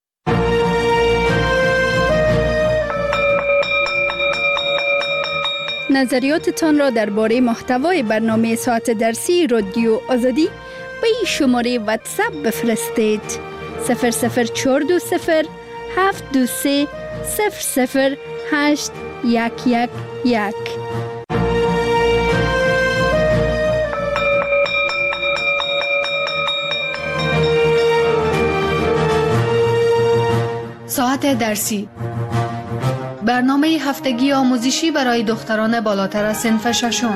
P: نظریاتتان را درباره محتوای برنامه ساعت درسی رادیو آزادی به این شماره واتساپ بفرستید: صفر صفر چهار دو صفر هفت دو سه صفر صفر هشت یک یک یک.
Q: ساعت درسی، برنامه هفتگی آموزشی برای دختران بالاتر از صنف ششم.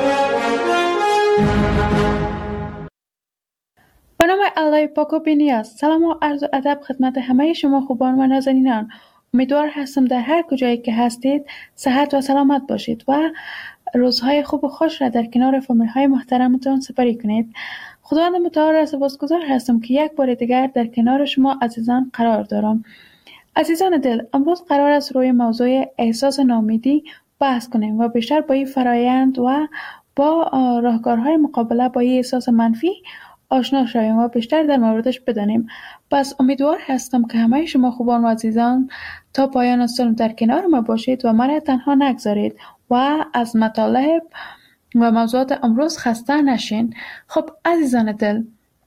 R: به نام الله پاک و بی‌نیاز. سلام و عرض و ادب خدمت همه شما خوبان و نازنینان. امیدوار هستم در هر کجایی که هستید صحت و سلامت باشید و روزهای خوب و خوش را در کنار فامیل های محترمتان سپری کنید. خداوند متعال را سپاسگزار هستم که یک بار دیگر در کنار شما عزیزان قرار دارم. عزیزان دل، امروز قرار است روی موضوع احساس ناامیدی بحث کنیم و بیشتر با این فرایند و با راهکارهای مقابله با این احساس منفی آشنا شویم و بیشتر در موردش بدانیم. پس امیدوار هستم که همه شما خوبان و عزیزان تا پایان سال در کنار ما باشید و من تنها نگذارید و از مطالب و موضوعات امروز خسته نشین. خب عزیزان دل،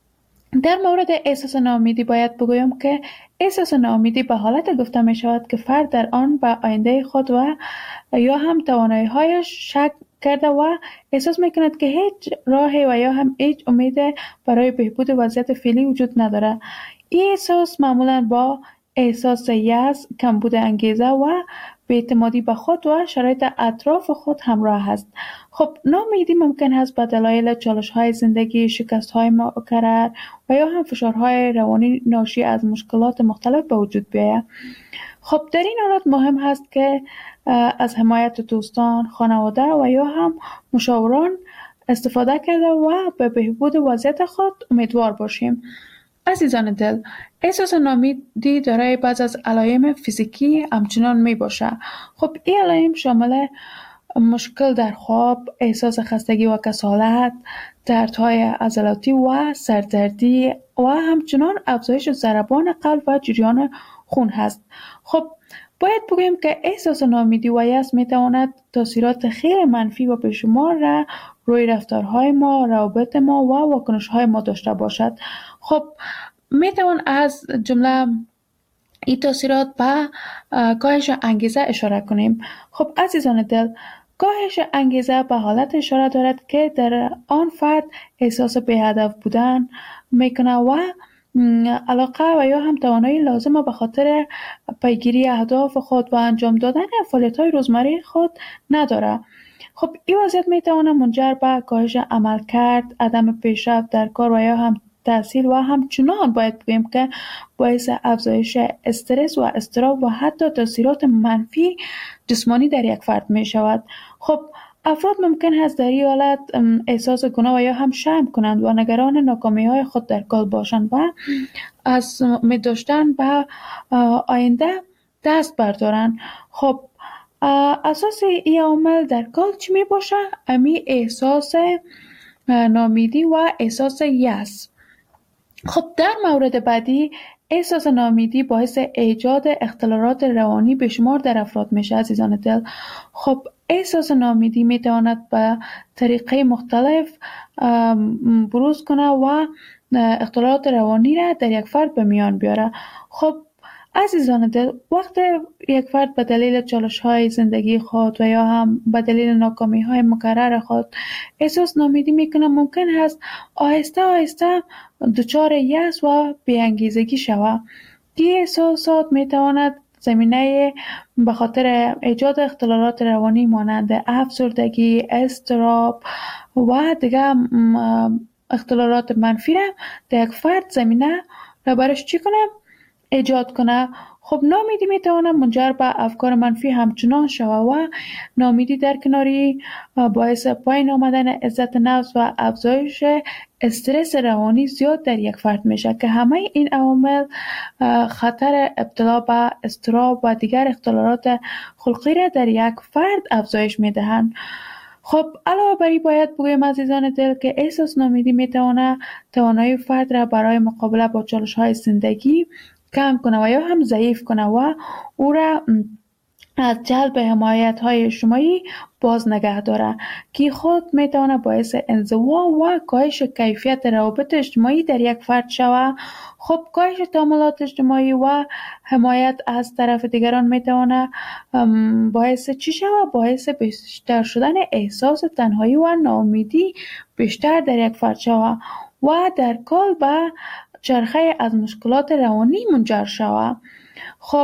R: در مورد احساس ناامیدی باید بگویم که احساس ناامیدی به حالت گفته می شود که فرد در آن به آینده خود و یا هم توانایی هایش شک کرده و احساس می کند که هیچ راهی و یا هم هیچ امید برای بهبود وضعیت فعلی وجود نداره. این احساس معمولا با احساس یأس، کمبود انگیزه و بی‌اعتمادی به خود و شرایط اطراف خود همراه است. خب ناامیدی ممکن است به دلایل چالش‌های زندگی، شکست‌های مکرر و یا هم فشارهای روانی ناشی از مشکلات مختلف به وجود بیاید. خب در این حالت مهم است که از حمایت دوستان، خانواده و یا هم مشاوران استفاده کرده و به بهبود وضعیت خود امیدوار باشیم. عزیزان دل، احساس ناامیدی دارای بعض از علائم فیزیکی همچنان می باشه. خب این علائم شامل مشکل در خواب، احساس خستگی و کسالت، دردهای عضلاتی و سردردی و همچنان افزایش ضربان قلب و جریان خون هست. خب باید بگویم که احساس ناامیدی و یأس می تواند تاثیرات خیلی منفی و بیشمار را روی رفتارهای ما، روابط ما و واکنش‌های ما داشته باشد. خب می توان از جمله این تاثیرات به کاهش انگیزه اشاره کنیم. خب عزیزان دل، کاهش انگیزه به حالت اشاره دارد که در آن فرد احساس بی‌هدف بودن میکنه و علاقه و یا هم توانایی لازمه به خاطر پیگیری اهداف خود و انجام دادن فعالیت‌های روزمره خود نداره. خب این وضعیت میتونه منجر به کاهش عملکرد، عدم پیشرفت در کار و یا هم تحصیل و همچنان باید بگیم که باعث افزایش استرس و اضطراب و حتی تاثیرات منفی جسمانی در یک فرد می شود. خب افراد ممکن است در این حالت احساس گناه و یا هم شرم کنند و نگران ناکامی های خود در کار باشند و از امید داشتن به آینده دست بردارند. خب اساس این عامل در کار چی می باشه؟ امی احساس ناامیدی و احساس یأس. خب در مورد بعدی احساس ناامیدی باعث ایجاد اختلالات روانی بشمار در افراد میشه. عزیزان دل، خب احساس ناامیدی میتواند به طریقه مختلف بروز کنه و اختلالات روانی را در یک فرد به میان بیاره. خب عزیزان دل، وقت یک فرد به دلیل چالش‌های زندگی خود و یا هم به دلیل ناکامی‌های مکرر خود احساس ناامیدی میکنه، ممکن است آهسته آهسته دچار یأس و بی‌انگیزگی شود. این احساسات میتواند زمینه به خاطر ایجاد اختلالات روانی مانند افسردگی، اضطراب و دیگر اختلالات منفی را در یک فرد زمینه را برش چی کنه؟ ایجاد کنه. خب ناامیدی میتواند منجر به افکار منفی همچنان شود و ناامیدی در کناری باعث پایین آمدن عزت نفس و افزایش استرس روانی زیاد در یک فرد میشه که همه این عوامل خطر ابتلا به اضطراب و دیگر اختلالات خلقی را در یک فرد افزایش میدهند. خب علاوه بر این باید بگویم عزیزان دل که احساس ناامیدی میتونه توانایی فرد را برای مقابله با چالش‌های زندگی کم کنه و یا هم ضعیف کنه و او را از جلب حمایت‌های اجتماعی باز نگه داره که خود میتونه باعث انزوا و کاهش کیفیت روابط اجتماعی در یک فرد شود. خب کاهش تعاملات اجتماعی و حمایت از طرف دیگران میتونه باعث چی شود؟ باعث بیشتر شدن احساس تنهایی و ناامیدی بیشتر در یک فرد شود و در کل به چرخه از مشکلات روانی منجر شود. خب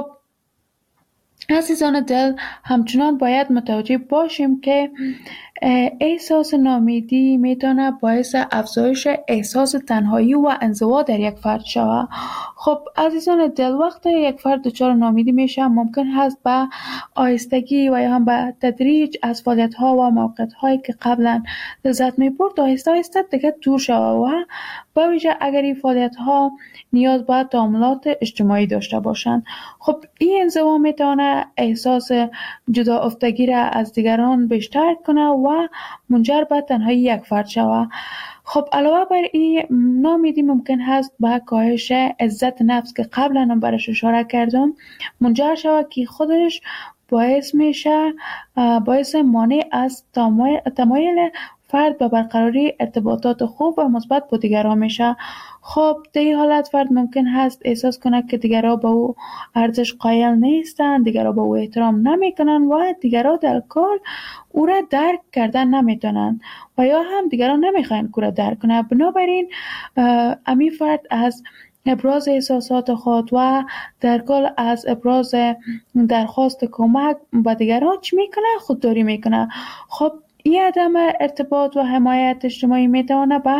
R: عزیزان دل، همچنان باید متوجه باشیم که احساس ناامیدی میتونه باعث افزایش احساس تنهایی و انزوا در یک فرد شود. خب عزیزان دل، وقتی یک فرد دچار ناامیدی میشه ممکن هست به آهستگی و یا هم به تدریج از فعالیت‌ها و موقعیت‌هایی که قبلا لذت می‌برد آهسته آهسته دیگه دور شود و به ویژه اگر این فعالیت‌ها نیاز به تعاملات اجتماعی داشته باشند. خب این انزوا میتونه احساس جدا افتگی را از دیگران بیشتر کنه و منجر به تنهایی یک فرد شود. خب علاوه بر این ناامیدی ممکن هست به کاهش عزت نفس که قبلا هم برش اشاره کردم منجر شود که خودش باعث میشه باعث مانع از تمایل فرد به برقراری ارتباطات خوب و مثبت با دیگران میشه. خب در این حالت فرد ممکن هست احساس کنه که دیگران به او ارزش قائل نیستند، دیگران به او احترام نمیکنن و دیگران در کل او را درک کردن نمیتونن و یا هم دیگران نمیخواین او را درک کنه. بنابراین امی فرد از ابراز احساسات خود و در کل از ابراز درخواست کمک به دیگران چی میکنه؟ خودداری میکنه. خب این عدم ارتباط و حمایت اجتماعی میتونه به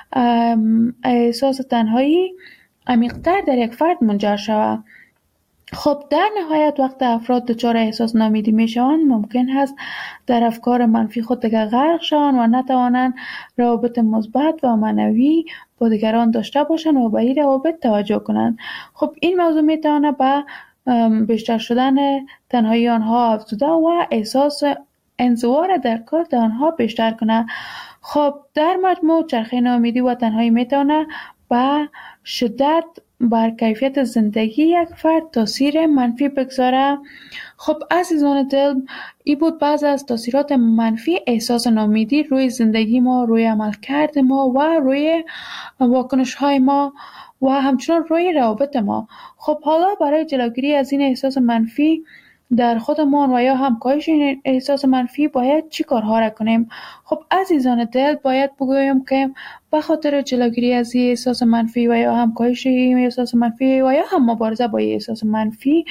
R: احساس تنهایی عمیق‌تر در یک فرد منجر شود. خب در نهایت وقت افراد دچار احساس ناامیدی میشوند ممکن است در افکار منفی خود دیگر غرق شوند و نتوانند روابط مثبت و معنوی با دیگران داشته باشند و به این روابط توجه کنند. خب این موضوع میتونه به بیشتر شدن تنهایی آنها افزوده و احساس انزوا را در کار آنها بیشتر کنه. خب در مجموع چرخه ناامیدی و تنهایی میتونه به شدت بر کیفیت زندگی یک فرد تاثیر منفی بگذاره. خب عزیزان دل، این بود بعض از تاثیرات منفی احساس ناامیدی روی زندگی ما، روی عملکرد ما و روی واکنش های ما و همچنان روی روابط ما. خب حالا برای جلوگیری از این احساس منفی در خودمان و یا هم کاهش این احساس منفی باید چی کارها را کنیم؟ خب عزیزان دل، باید بگویم که به خاطر جلوگیری از این احساس منفی و یا هم کاهش این احساس منفی و یا هم مبارزه با این احساس منفی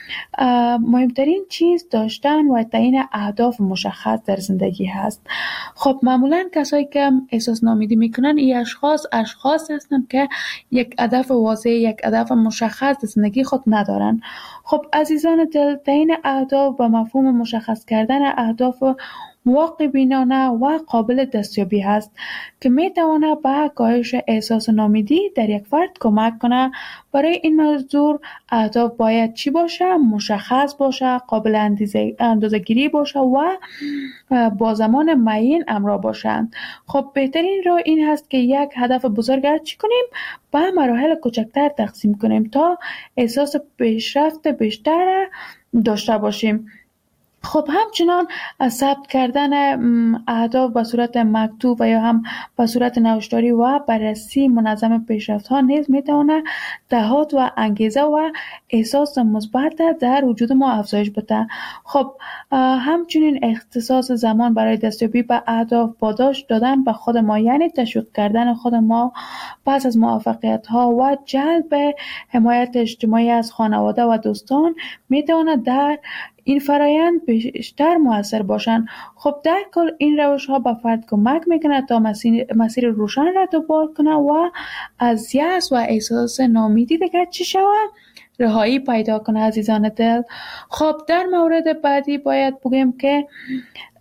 R: مهمترین چیز داشتن و تعیین اهداف مشخص در زندگی هست. خب معمولا کسایی که احساس ناامیدی میکنن این اشخاص اشخاص هستن که یک هدف واضح، یک هدف مشخص در زندگی خود ندارن. خب عزیزان دل، تعیین اهداف به مفهوم مشخص کردن اهداف واقع بینانه و قابل دستیابی هست که می تواند به کاهش احساس ناامیدی در یک فرد کمک کنه. برای این موضوع اهداف باید چی باشه؟ مشخص باشه، قابل اندازه‌گیری باشه و با زمان معین همراه باشند. خب بهترین راه این هست که یک هدف بزرگ را چی کنیم؟ به مراحل کوچکتر تقسیم کنیم تا احساس پیشرفت بیشتر داشته باشیم. خب همچنان ثبت کردن اهداف به صورت مکتوب و یا هم به صورت نوشتاری و بررسی منظم پیشرفت‌ها نیز میتونه دهات و انگیزه و احساس مثبت در وجود ما افزایش بده. خب همچنین اختصاص زمان برای دستیابی به اهداف، پاداش دادن به خود ما یعنی تشویق کردن خود ما پس از موفقیت‌ها و جلب حمایت اجتماعی از خانواده و دوستان میتونه در این فرایند بیشتر مؤثر باشند. خب در کل این روش ها به فرد کمک میکنه تا مسیر, مسیر روشن را دنبال کنه و از یأس و احساس ناامیدی دیگر چی شود؟ رهایی پیدا کنه عزیزان دل. خب در مورد بعدی باید بگیم که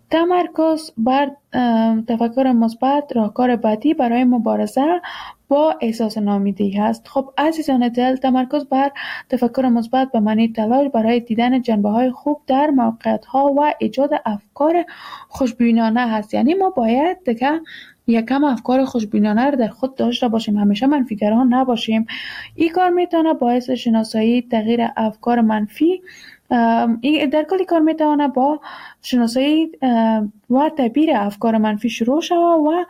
R: تمرکز بر تفکر مثبت راهکار بعدی برای مبارزه با احساس ناامیدی هست. خب عزیزان دل، تمرکز بر تفکر مثبت به معنی تلاش برای دیدن جنبه‌های خوب در موقعیت‌ها و ایجاد افکار خوشبینانه هست. یعنی ما باید دیگه یکم افکار خوشبینانه رو در خود داشته باشیم، همیشه منفیگران نباشیم. این کار میتونه باعث شناسایی تغییر افکار منفی در کل کار میتونه با شناسایی و تعبیر افکار منفی شروع شود و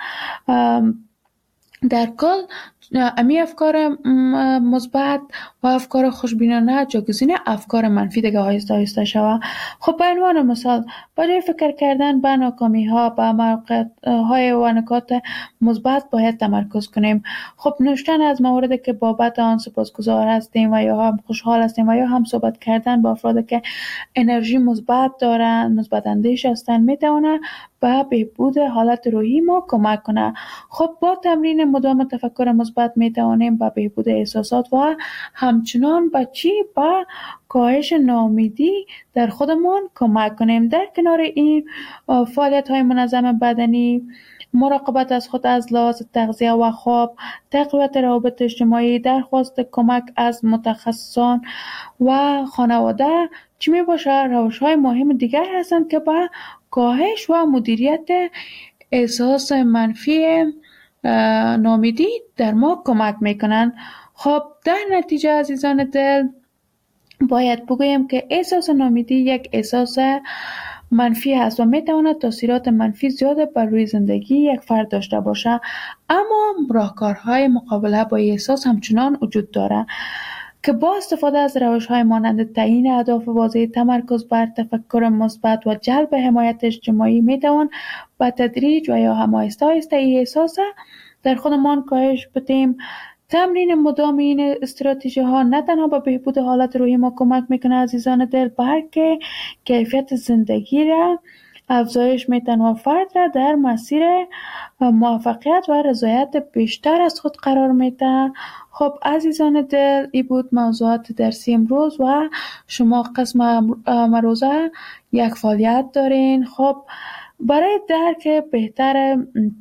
R: در کل امی افکار مثبت و افکار خوشبینانه جایگزین افکار منفی دیگه آهسته آهسته شود. خب به عنوان مثال برای فکر کردن به ناکامی ها به موقعیت های و نکات مثبت باید تمرکز کنیم. خب نوشتن از مواردی که بابت آن سپاسگزار هستیم و یا هم خوشحال هستیم و یا هم صحبت کردن با افرادی که انرژی مثبت دارن، مثبت اندیش هستن، میتونه به بهبود حالت روحی ما کمک کنه. خب با تمرین مدام تفکر مثبت میتوانیم به بهبود احساسات و همچنان به چی به کاهش ناامیدی در خودمون کمک کنیم. در کنار این فعالیت های منظم بدنی، مراقبت از خود از لحاظ تغذیه و خواب، تقویت روابط اجتماعی، درخواست کمک از متخصصان و خانواده چی می باشه روش های مهم دیگر هستند که به کاهش و مدیریت احساس منفی ناامیدی در ما کمک میکنن. خب در نتیجه عزیزان دل باید بگویم که احساس ناامیدی یک احساس منفی هست و میتواند تاثیرات منفی زیاد بر روی زندگی یک فرد داشته باشه، اما راهکارهای مقابله با احساس همچنان وجود داره که با استفاده از روش‌های مانند تعیین اهداف واضح، تمرکز بر تفکر مثبت و جلب حمایت اجتماعی میتوان به تدریج و یا هم آهسته آهسته این احساس در خودمان کاهش بدیم. تمرین مدام این استراتژی ها نه تنها به بهبود حالت روحی ما کمک میکنه عزیزان دل، بلکه کیفیت زندگی را افزایش میتن و فرد را در مسیر موفقیت و رضایت بیشتر از خود قرار میده. خب عزیزان دل، این بود موضوعات درسی امروز و شما قسم امروزه یک فعالیت دارین. خب برای درک بهتر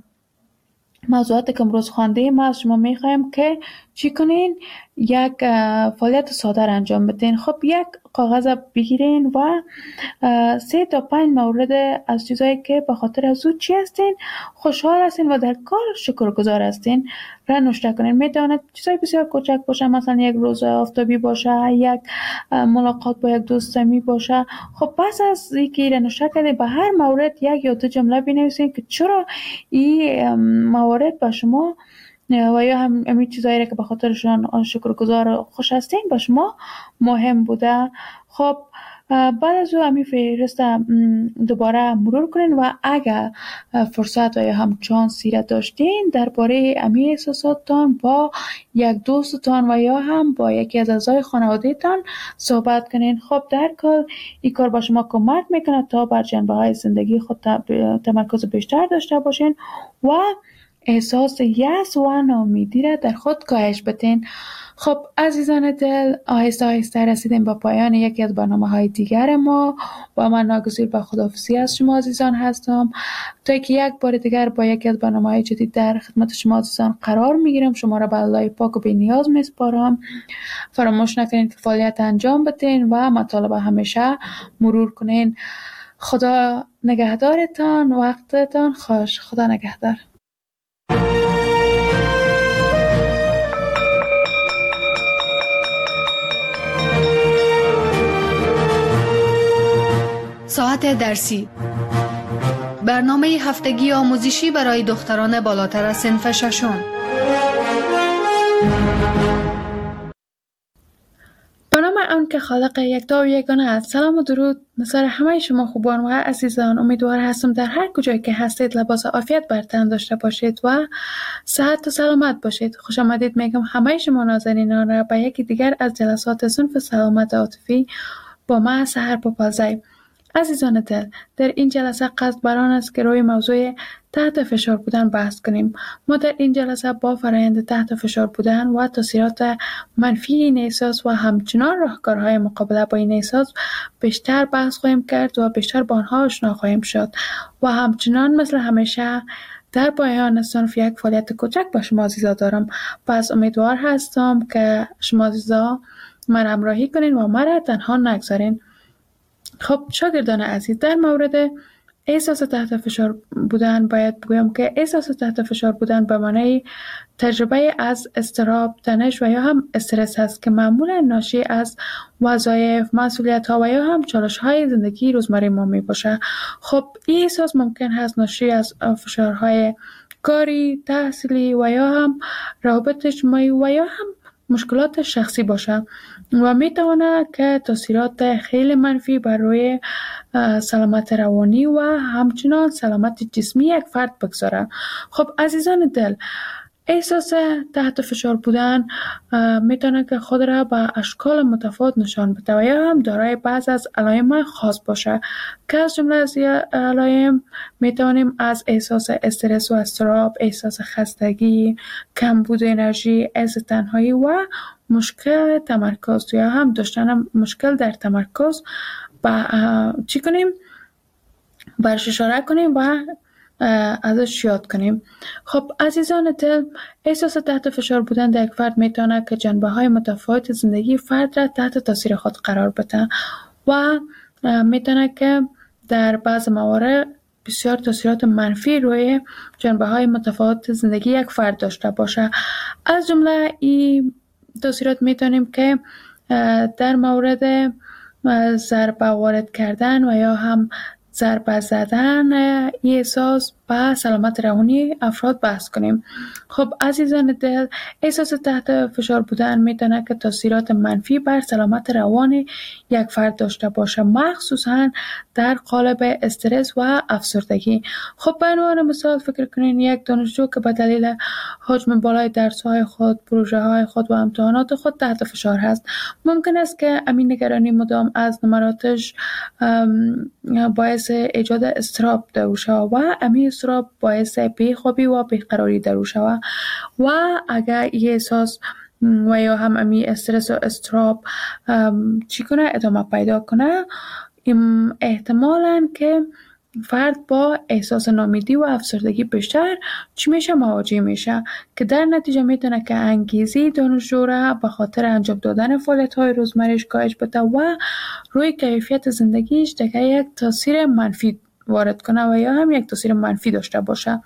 R: موضوعاتی که امروز خوانده ایم از شما میخوایم که چی کنین؟ یک فعالیت ساده انجام بدین. خب یک کاغذ بگیرین و سه تا پنج مورد از چیزایی که به خاطر از او چی هستین خوشحال هستین و در کار شکرگزار هستین را نوشته کنین. میتواند چیزای بسیار کوچک باشه، مثلا یک روز آفتابی باشه، یک ملاقات با یک دوست صمیمی باشه. خب پس از اینکه را نوشته کردین به هر مورد یک یا دو جمله بنویسین که چرا این موارد به شما و یا هم همین چیزایی که به خاطرشان شکرگزار خوش هستین به شما مهم بوده. خب بعد از او همین فهرست دوباره مرور کنین و اگر فرصت و یا هم چانسی را داشتین درباره همین احساساتتان با یک دوستتان و یا هم با یکی از اعضای خانواده‌تان صحبت کنین. خب در کل این کار با شما کمک میکنه تا بر جنبه‌های زندگی خود تمرکز بیشتر داشته باشین و احساس یأس و ناامیدی را در خود کاهش بدین. خب عزیزان دل، آهسته آهسته رسیدیم با پایان یکی از برنامه‌های دیگر ما و من ناگزیر به خداحافظی از شما عزیزان هستم تا که یک بار دیگر با یکی از برنامه‌های جدید در خدمت شما عزیزان قرار میگیرم. شما را به الله پاک و بی‌نیاز میسپارم. فراموش نکنید که فعالیت انجام بدین و مطالب همیشه مرور کنین. خدا نگهدارتان، وقتتان خوش. خدا نگهدار.
Q: ساعت درسی، برنامه هفتگی آموزشی برای دختران بالاتر از صنف ششم.
R: به نام آن که خالق یکتا و یگانه است. سلام و درود نثار همه شما خوبان و عزیزان. امیدوار هستم در هر کجایی که هستید لباس عافیت بر تن داشته باشید و صحت و سلامت باشید. خوش آمدید میگم همه شما نازنینان را به یکی دیگر از جلسات صنف سلامت عاطفی با من سحر پاپازی. عزیزان دل، در این جلسه قصد بر آن است که روی موضوع تحت فشار بودن بحث کنیم. ما در این جلسه با فرآیند تحت فشار بودن و تاثیرات منفی این احساس و همچنان راهکارهای مقابله با این احساس بیشتر بحث خواهیم کرد و بیشتر با آنها آشنا خواهیم شد و همچنان مثل همیشه در پایان صنف یک فعالیت کوچک با شما عزیزا دارم. پس امیدوار هستم که شما عزیزا من همراهی کنین و مرا تنها نگذارین. خب شاگردان عزیز، در مورد احساس تحت فشار بودن باید بگویم که احساس تحت فشار بودن به معنای تجربه از اضطراب، تنش و یا هم استرس است که معمولا ناشی از وظایف، مسئولیت‌ها و یا هم چالش‌های زندگی روزمره ما میباشه. خب این احساس ممکن هست ناشی از فشارهای کاری، تحصیلی و یا هم روابط اجتماعی و یا هم مشکلات شخصی باشه و میتونه که تاثیرات خیلی منفی بر روی سلامت روانی و همچنان سلامت جسمی یک فرد بگذاره. خب عزیزان دل، احساس تحت فشار بودن میتونه که خود را به اشکال متفاوت نشان بده و یا هم دارای بعض از علائم خاص باشه که از جمله از علائم میتونیم از احساس استرس و اضطراب، احساس خستگی، کمبود انرژی، احساس تنهایی و مشکل تمرکز یا هم داشتن مشکل در تمرکز با چی کنیم؟ برش اشاره کنیم و ازش یاد کنیم. خب عزیزان دل، احساس تحت فشار بودن در یک فرد میتونه که جنبه های متفاوت زندگی فرد را تحت تاثیر خود قرار بده و میتونه که در بعض موارد بسیار تاثیرات منفی روی جنبه های متفاوت زندگی یک فرد داشته باشه. از جمله این تاثیرات میتونیم که در مورد ضربه وارد کردن و یا هم ضربه زدن این احساس با سلامت روانی افراد بحث کنیم. خب عزیزان دل، احساس تحت فشار بودن میتونه که تاثیرات منفی بر سلامت روان یک فرد داشته باشه، مخصوصا در قالب استرس و افسردگی. خب به عنوان مثال فکر کنین یک دانشجو که به دلیل حجم بالای درس‌های خود، پروژه‌های خود و امتحانات خود تحت فشار هست. ممکن است که امین نگرانی مدام از نمراتش باعث ایجاد اضطراب در او شود و امین اضطراب باعث بیخوابی و بیقراری در او شود و اگر این احساس و یا هم امی استرس و اضطراب چی کنه ادامه پیدا کنه، احتمالاً که فرد با احساس ناامیدی و افسردگی بیشتر چی میشه مواجه میشه که در نتیجه میتونه که انگیزی دانشجو را به خاطر انجام دادن فعالیت‌های روزمره‌اش کاهش بده و روی کیفیت زندگیش دیگه یک تاثیر منفی وارد کنه و یا هم یک تاثیر منفی داشته باشه.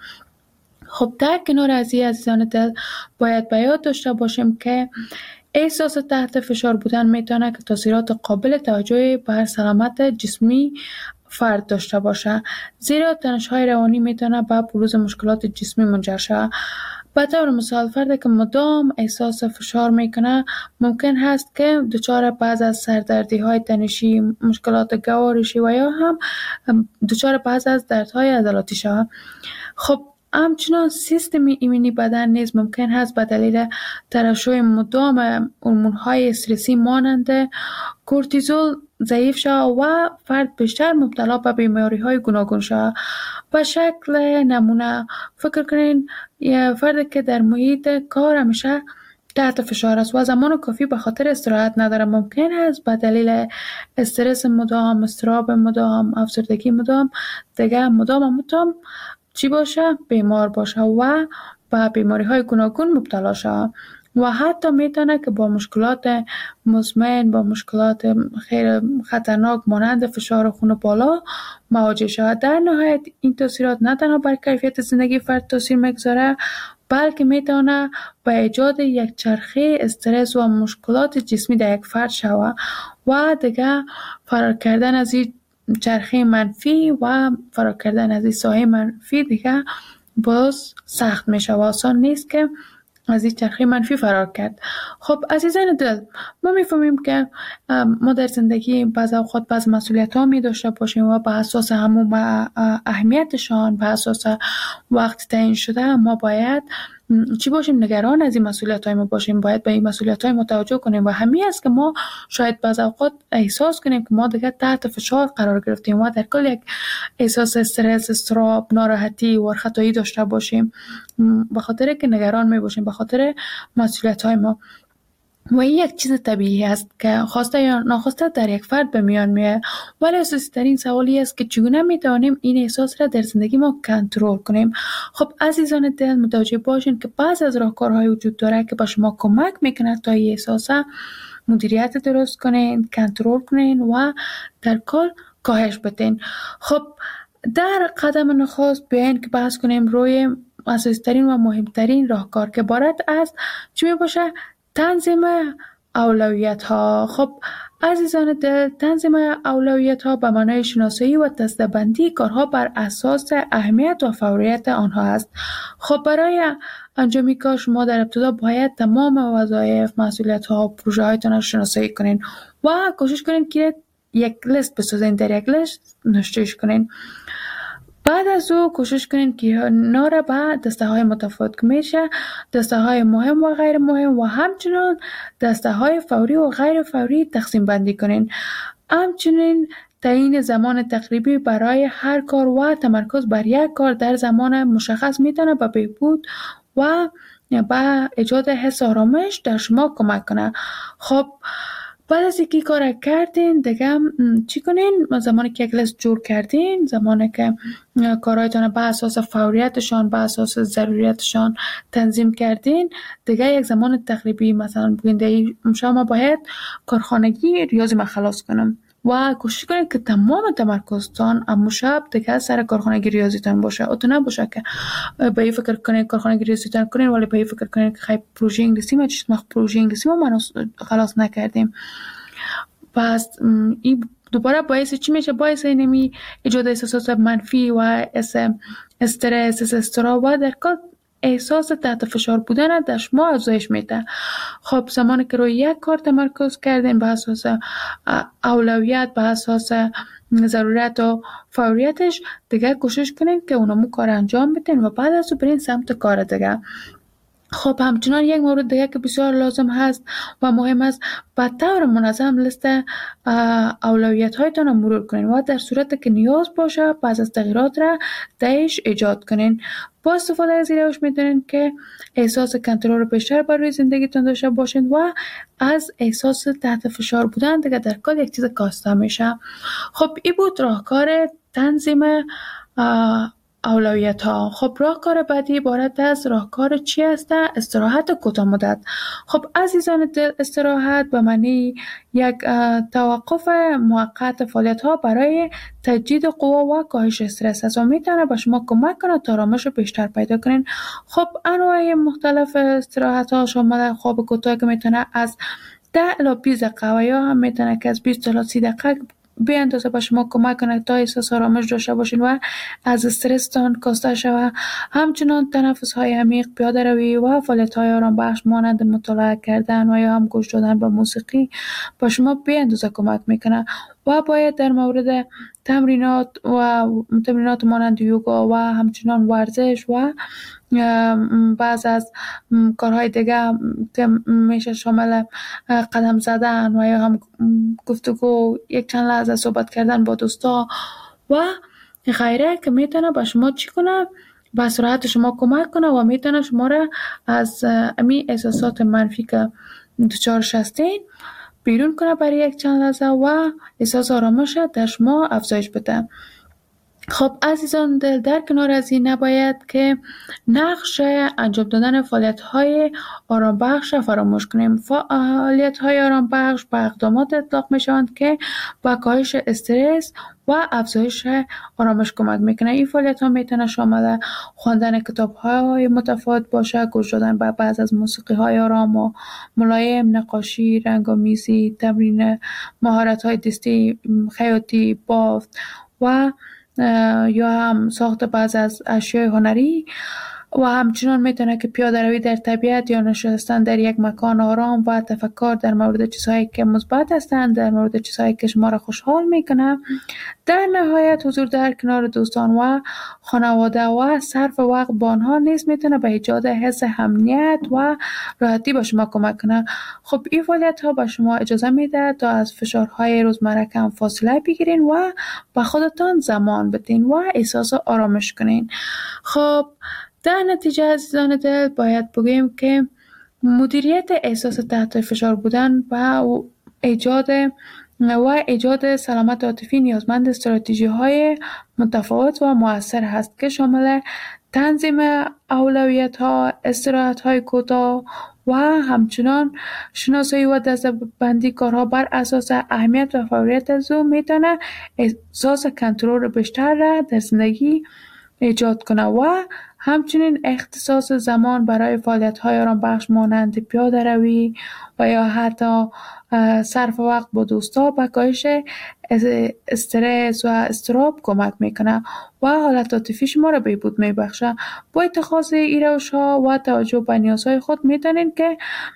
R: خب در کنار از این عزیزان دل باید به یاد داشته باشیم که احساس تحت فشار بودن میتونه که تاثیرات قابل توجهی بر سلامت جسمی فرد داشته باشه، زیرا تنش‌های روانی میتونه به بروز مشکلات جسمی منجر شود. به طور مثال فردی که مدام احساس فشار میکنه ممکن هست که دچار بعض از سردردی های تنشی، مشکلات گوارشی و یا هم دچار بعض از دردهای عضلاتی شود. خب همچنان سیستم ایمنی بدن نیز ممکن هست به دلیل ترشح مدام هورمون‌های استرسی مانند کورتیزول ضعیف شود و فرد بیشتر مبتلا به بیماری‌های گوناگون شود. به شکل نمونه فکر کنین یه فردی که در محیط کار همیشه تحت فشار است و زمان کافی به خاطر استراحت نداره، ممکن است به دلیل استرس مدام، اضطراب مدام، افسردگی مدام دیگه مدام مدام چی باشه؟ بیمار باشه و به بیماری های گوناگون مبتلا شود و حتی میتونه که با مشکلات مزمن، با مشکلات خیلی خطرناک مانند فشار خون بالا مواجه شود. در نهایت این تاثیرات نه تنها بر کیفیت زندگی فرد تاثیر میگذاره، بلکه میتونه به ایجاد یک چرخه استرس و مشکلات جسمی در یک فرد شود و دیگه فرار کردن از این چرخه منفی و فرار کردن از این سایه منفی دیگه باز سخت میشه و آسان نیست که از این چرخه منفی فرار کرد. خب عزیزان دل، ما میفهمیم که ما در زندگی بعض اوقات بعض مسئولیت ها می داشته باشیم و به اساس همون اهمیتشان، به اساس وقت تعیین شده ما باید چی باشیم؟ نگران از این مسئولیت های ما باشیم. باید به این مسئولیت های ما توجه کنیم و همین است که ما شاید بعض اوقات احساس کنیم که ما دیگه تحت فشار قرار گرفتیم و در کل یک احساس استرس، استراب، ناراحتی و خطایی داشته باشیم به خاطر که نگران می باشیم به خاطر مسئولیت های ما. و این یک چیز طبیعی است که خواسته یا ناخواسته در یک فرد به میان میاد. ولی اساسی ترین سوالی است که چگونه میتوانیم این احساس را در زندگی ما کنترل کنیم. خب عزیزان دل، متوجه باشین که بعض از راهکارهای وجود داره که به شما کمک میکنه تا این احساس مدیریت درست کنین، کنترل کنین و در کل کاهش بدین. خب در قدم نخست بیاین که بحث کنیم روی اساسی ترین و مهمترین راهکار که عبارت از چی می باشه؟ تنظیم اولویت ها. خب عزیزان دل، تنظیم اولویت ها به معنای شناسایی و دسته‌بندی کارها بر اساس اهمیت و فوریت آنها است. خب برای انجام کار شما در ابتدا باید تمام وظایف، مسئولیت ها و پروژه هایتان را شناسایی کنین و کوشش کنین که یک لیست بسازین، در یک لیست نوشتهش کنین. بعد از او کوشش کنین که ناره به دسته های متفاوت که میشه دسته های مهم و غیر مهم و همچنین دسته های فوری و غیر فوری تقسیم بندی کنین. همچنین تعیین زمان تقریبی برای هر کار و تمرکز بر یک کار در زمان مشخص میتونه به بهبود و به ایجاد حس آرامش در شما کمک کنه. خب بعد از اینکه کار کردین دیگه چی کنین؟ زمانی که یک لیست جور کردین، زمانی که کارهایتان به اساس فوریتشان، به اساس ضروریتشان تنظیم کردین، دیگه یک زمان تقریبی مثلا بگین شما باید کارخانگی ریاضی ما خلاص کنم و کوشش کنید که تمام تمرکزتان امو شب دیگه سر کارخانگی ریاضیتان باشه. او تو نباشه که به این فکر کنید کارخانگی ریاضیتان کنید ولی به این فکر کنید که خیلی پروژه انگلیسی ما چیز مخ پروژه انگلیسی ما ما خلاص نکردیم. پس این دوباره باعث چی میشه؟ باعث اینمی ایجاد احساسات منفی و استرس، استراب و در کل احساس تحت فشار بودن در شما افزایش میده. خب زمانی که روی یک کار تمرکز کردین به اساس اولویت، به اساس ضرورت و فوریتش، دیگه کوشش کنین که اونمو کار انجام بدین و بعد از اون برین سمت کار دیگه. خب همچنان یک مورد دیگه که بسیار لازم هست و مهم است، به طور منظم لیست اولویت هایتان رو مرور کنین و در صورت که نیاز باشه بعض از تغییرات را درش ایجاد کنین. با استفاده از این روش میتونین که احساس کنترل بیشتر بر روی زندگیتون داشته باشین و از احساس تحت فشار بودن دیگه در کل یک چیز کاسته میشه. خب این بود راهکار تنظیم اولویت ها. خب راهکار بعدی عبارت از راهکار چی است؟ استراحت کوتاه مدت. خب عزیزان دل، استراحت به معنی یک توقف موقت فعالیت ها برای تجدید قوا و کاهش استرس است و میتونه به شما کمک کنه تا آرامش بیشتر پیدا کنین. خب انواع مختلف استراحت ها شامل خواب کوتاه که میتونه از ده الی بیست دقیقه و یا هم میتونه که از بیست الی سی دقیقه به اندازه به شما کمک کنه تا احساس آرامش داشته باشین و از استرستان کاسته شوه. همچنان تنفس های عمیق، پیاده روی و فعالیت های آرام بخش مانند مطالعه کردن و یا هم گوش دادن به موسیقی به شما به اندازه کمک میکنه. و باید در مورد تمرینات و تمرینات مانند یوگا و همچنان ورزش و بعض از کارهای دیگه که میشه شامل قدم زدن و یا هم گفتگو، یک چند لحظه صحبت کردن با دوستا و غیره که میتونه با شما چی کنه؟ به سرعت شما کمک کنه و میتونه شما را از امی احساسات منفی که دچارش هستین بیرون کنه برای یک چند لحظه و احساس آرامش در شما افزایش بده. خب عزیزان دل، در کنار از این نباید که نقش انجام دادن فعالیت‌های آرام بخش فراموش کنیم. فعالیت‌های آرام بخش به اقدامات اطلاق می‌شوند که با کاهش استرس و افزایش آرامش کمک میکنه. این فعالیت‌ها میتونه شامل خواندن کتاب‌های متفاوت باشه، گوش دادن به بعض از موسیقی‌های آرام و ملایم، نقاشی، رنگ‌آمیزی، تمرین مهارت‌های دستی، خیاطی، بافت و یا هم ساخت بعض از اشیاء هنری و همچنان میتونه که پیاده روی در طبیعت یا نشستن در یک مکان آرام و تفکر در مورد چیزهایی که مثبت هستند، در مورد چیزهایی که شما را خوشحال میکنه. در نهایت حضور در کنار دوستان و خانواده و صرف وقت با آنها نیز میتونه به ایجاد حس امنیت و راحتی به شما کمک کنه. خب این فعالیت ها به شما اجازه میده تا از فشارهای روزمره کم فاصله بگیرین و به خودتان زمان بدین و احساس آرامش کنین. خب در نتیجه عزیزان دل باید بگویم که مدیریت احساس تحت فشار بودن و ایجاد و ایجاد سلامت عاطفی نیازمند استراتژی های متفاوت و مؤثر هست که شامل تنظیم اولویت ها، استراحت های کوتاه و همچنان شناسایی و دسته‌بندی کارها بر اساس اهمیت و فوریت از او میتونه احساس کنترل بیشتر را در زندگی ایجاد کنه و همچنین اختصاص زمان برای فعالیت‌های آرامبخش مانند پیاده روی و یا حتی صرف وقت با دوستا به کاهش استرس و اضطراب کمک میکنه و حالت عاطفی شما را بهبود میبخشه. با اتخاذ این روش‌ها و توجه به نیازهای خود میتونین که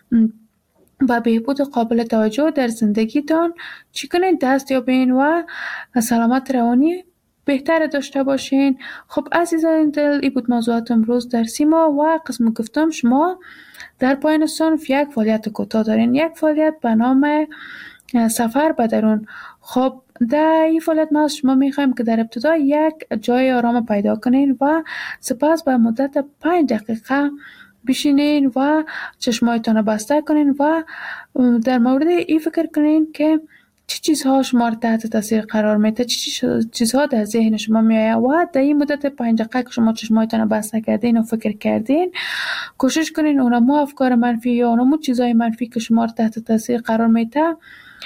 R: با بهبود قابل توجه در زندگیتان چی کنین دست یابین و سلامت روانی بهتر داشته باشین. خب عزیزان دل، این بود موضوعات امروز در سیما و قسم گفتم شما در پایان صنف یک فعالیت کوتاه دارین، یک فعالیت به نام سفر به درون. خب در این فعالیت ما از شما میخوایم که در ابتدا یک جای آرام پیدا کنین و سپس به مدت پنج دقیقه بشینین و چشمایتان بسته کنین و در مورد این فکر کنین که چی چیزها شما را تحت تاثیر قرار میده، چی چیزها در ذهن شما میآید و در این مدت پنج دقیقه که شما چشمایتان بسته کردین و فکر کردین کوشش کنین اونمو افکار منفی یا اونمو چیزهای منفی که شما را تحت تاثیر قرار میده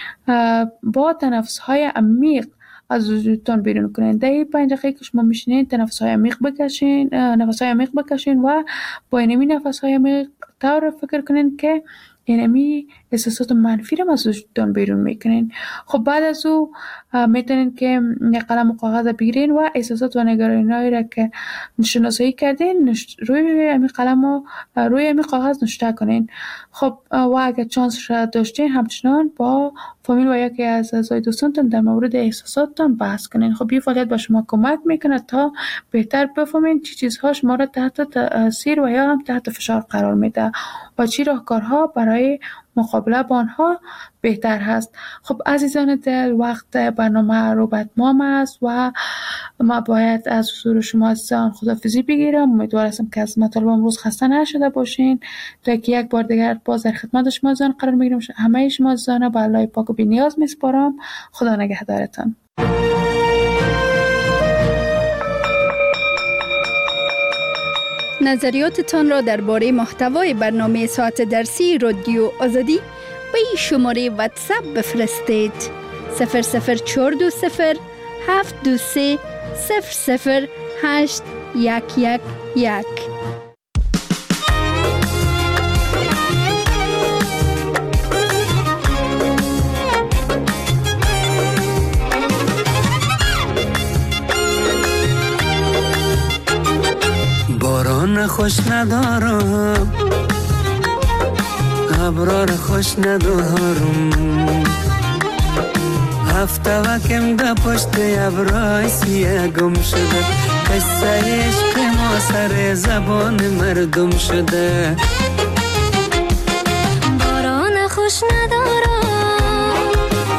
R: با تنفس های عمیق از وجودتان بیرون کنین. در این پنج دقیقه که شما میشینین تنفس های عمیق بکشین نفس های عمیق بکشین و با این نفس های عمیق طور فکر کنین که اینمی احساسات منفی رو از وجودتان بیرون میکنین. خب بعد از او میتونین که یک قلم و کاغذ بگیرین و احساسات و نگرانی‌هایی را که شناسایی کردین روی همین قلم و روی همین کاغذ نوشته کنین. خب و اگر چانس را داشتین همچنان با فامیل و یکی از اعضای دوستانتان در مورد احساساتتان بحث کنین. خب این فعالیت به شما کمک میکنه تا بهتر بفهمین چی چیزها شما را تحت تاثیر و یا هم تحت فشار قرار میده و چی راهکارها برای مقابله با آنها بهتر هست. خب عزیزان دل، وقت برنامه رو به اتمام است و ما باید از حضور شما عزیزان خداحافظی بگیرم. امیدوار هستم که از مطالب امروز خسته نشده باشین تا که یک بار دیگر باز در خدمت شما عزیزان قرار میگیرم. همه شما عزیزان به الله پاک و بی‌نیاز میسپارم. خدا نگهدارتان.
P: نظریاتتان را درباره محتوای برنامه ساعت درسی رادیو آزادی به این شماره واتساپ بفرستید: صفر صفر چهار دو صفر هفت دو سه صفر صفر هشت یک یک یک.
S: باران خوش ندارم، ابرار خوش ندارم، هفته وکم ده پشت ابرای سیه گم شده، قصه عشق ما سر زبان مردم شده.
T: باران خوش ندارم،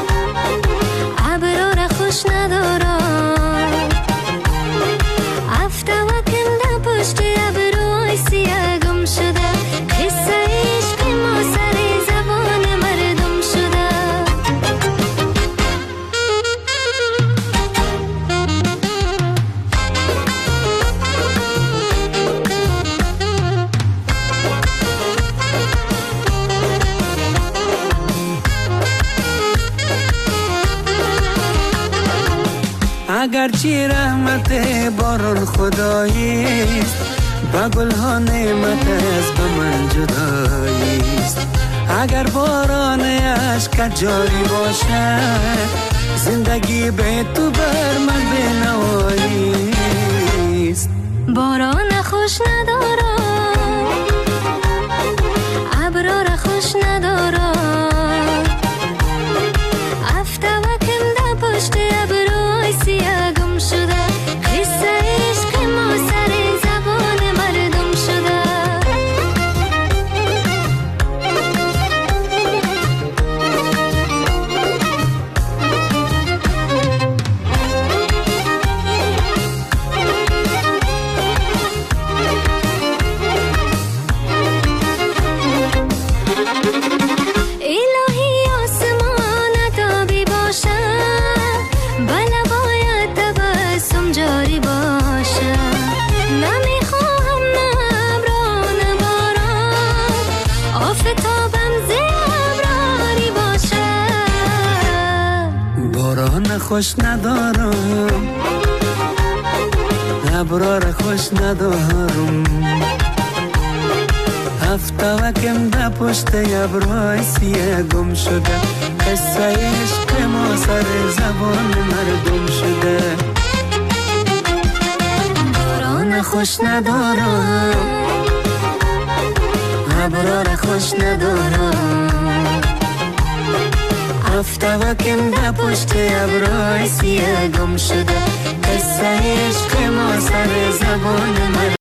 T: ابرار خوش ندارم، هفته وکم ده پشت ابرای سیه گم شده، قصه عشق ما سر زبان مردم شده.
S: اگرچه رحمت باران خداییست، با گلها نعمت از به من جداییست. اگر باران عشق جاری باشد، زندگی به تو بر من بنواییست.
T: باران خوش ندارم،
S: خوش ندارم، ابرا را خوش ندارم. هفته وکم در پشت ابرای سیه گم شده، قصه عشق ما سر زبان مردم شده. باران خوش ندارم، ابرا را خوش ندارم. هفته وکم در پشت ابرای سیه گم شده، قصه عشق ما سر زبان مردم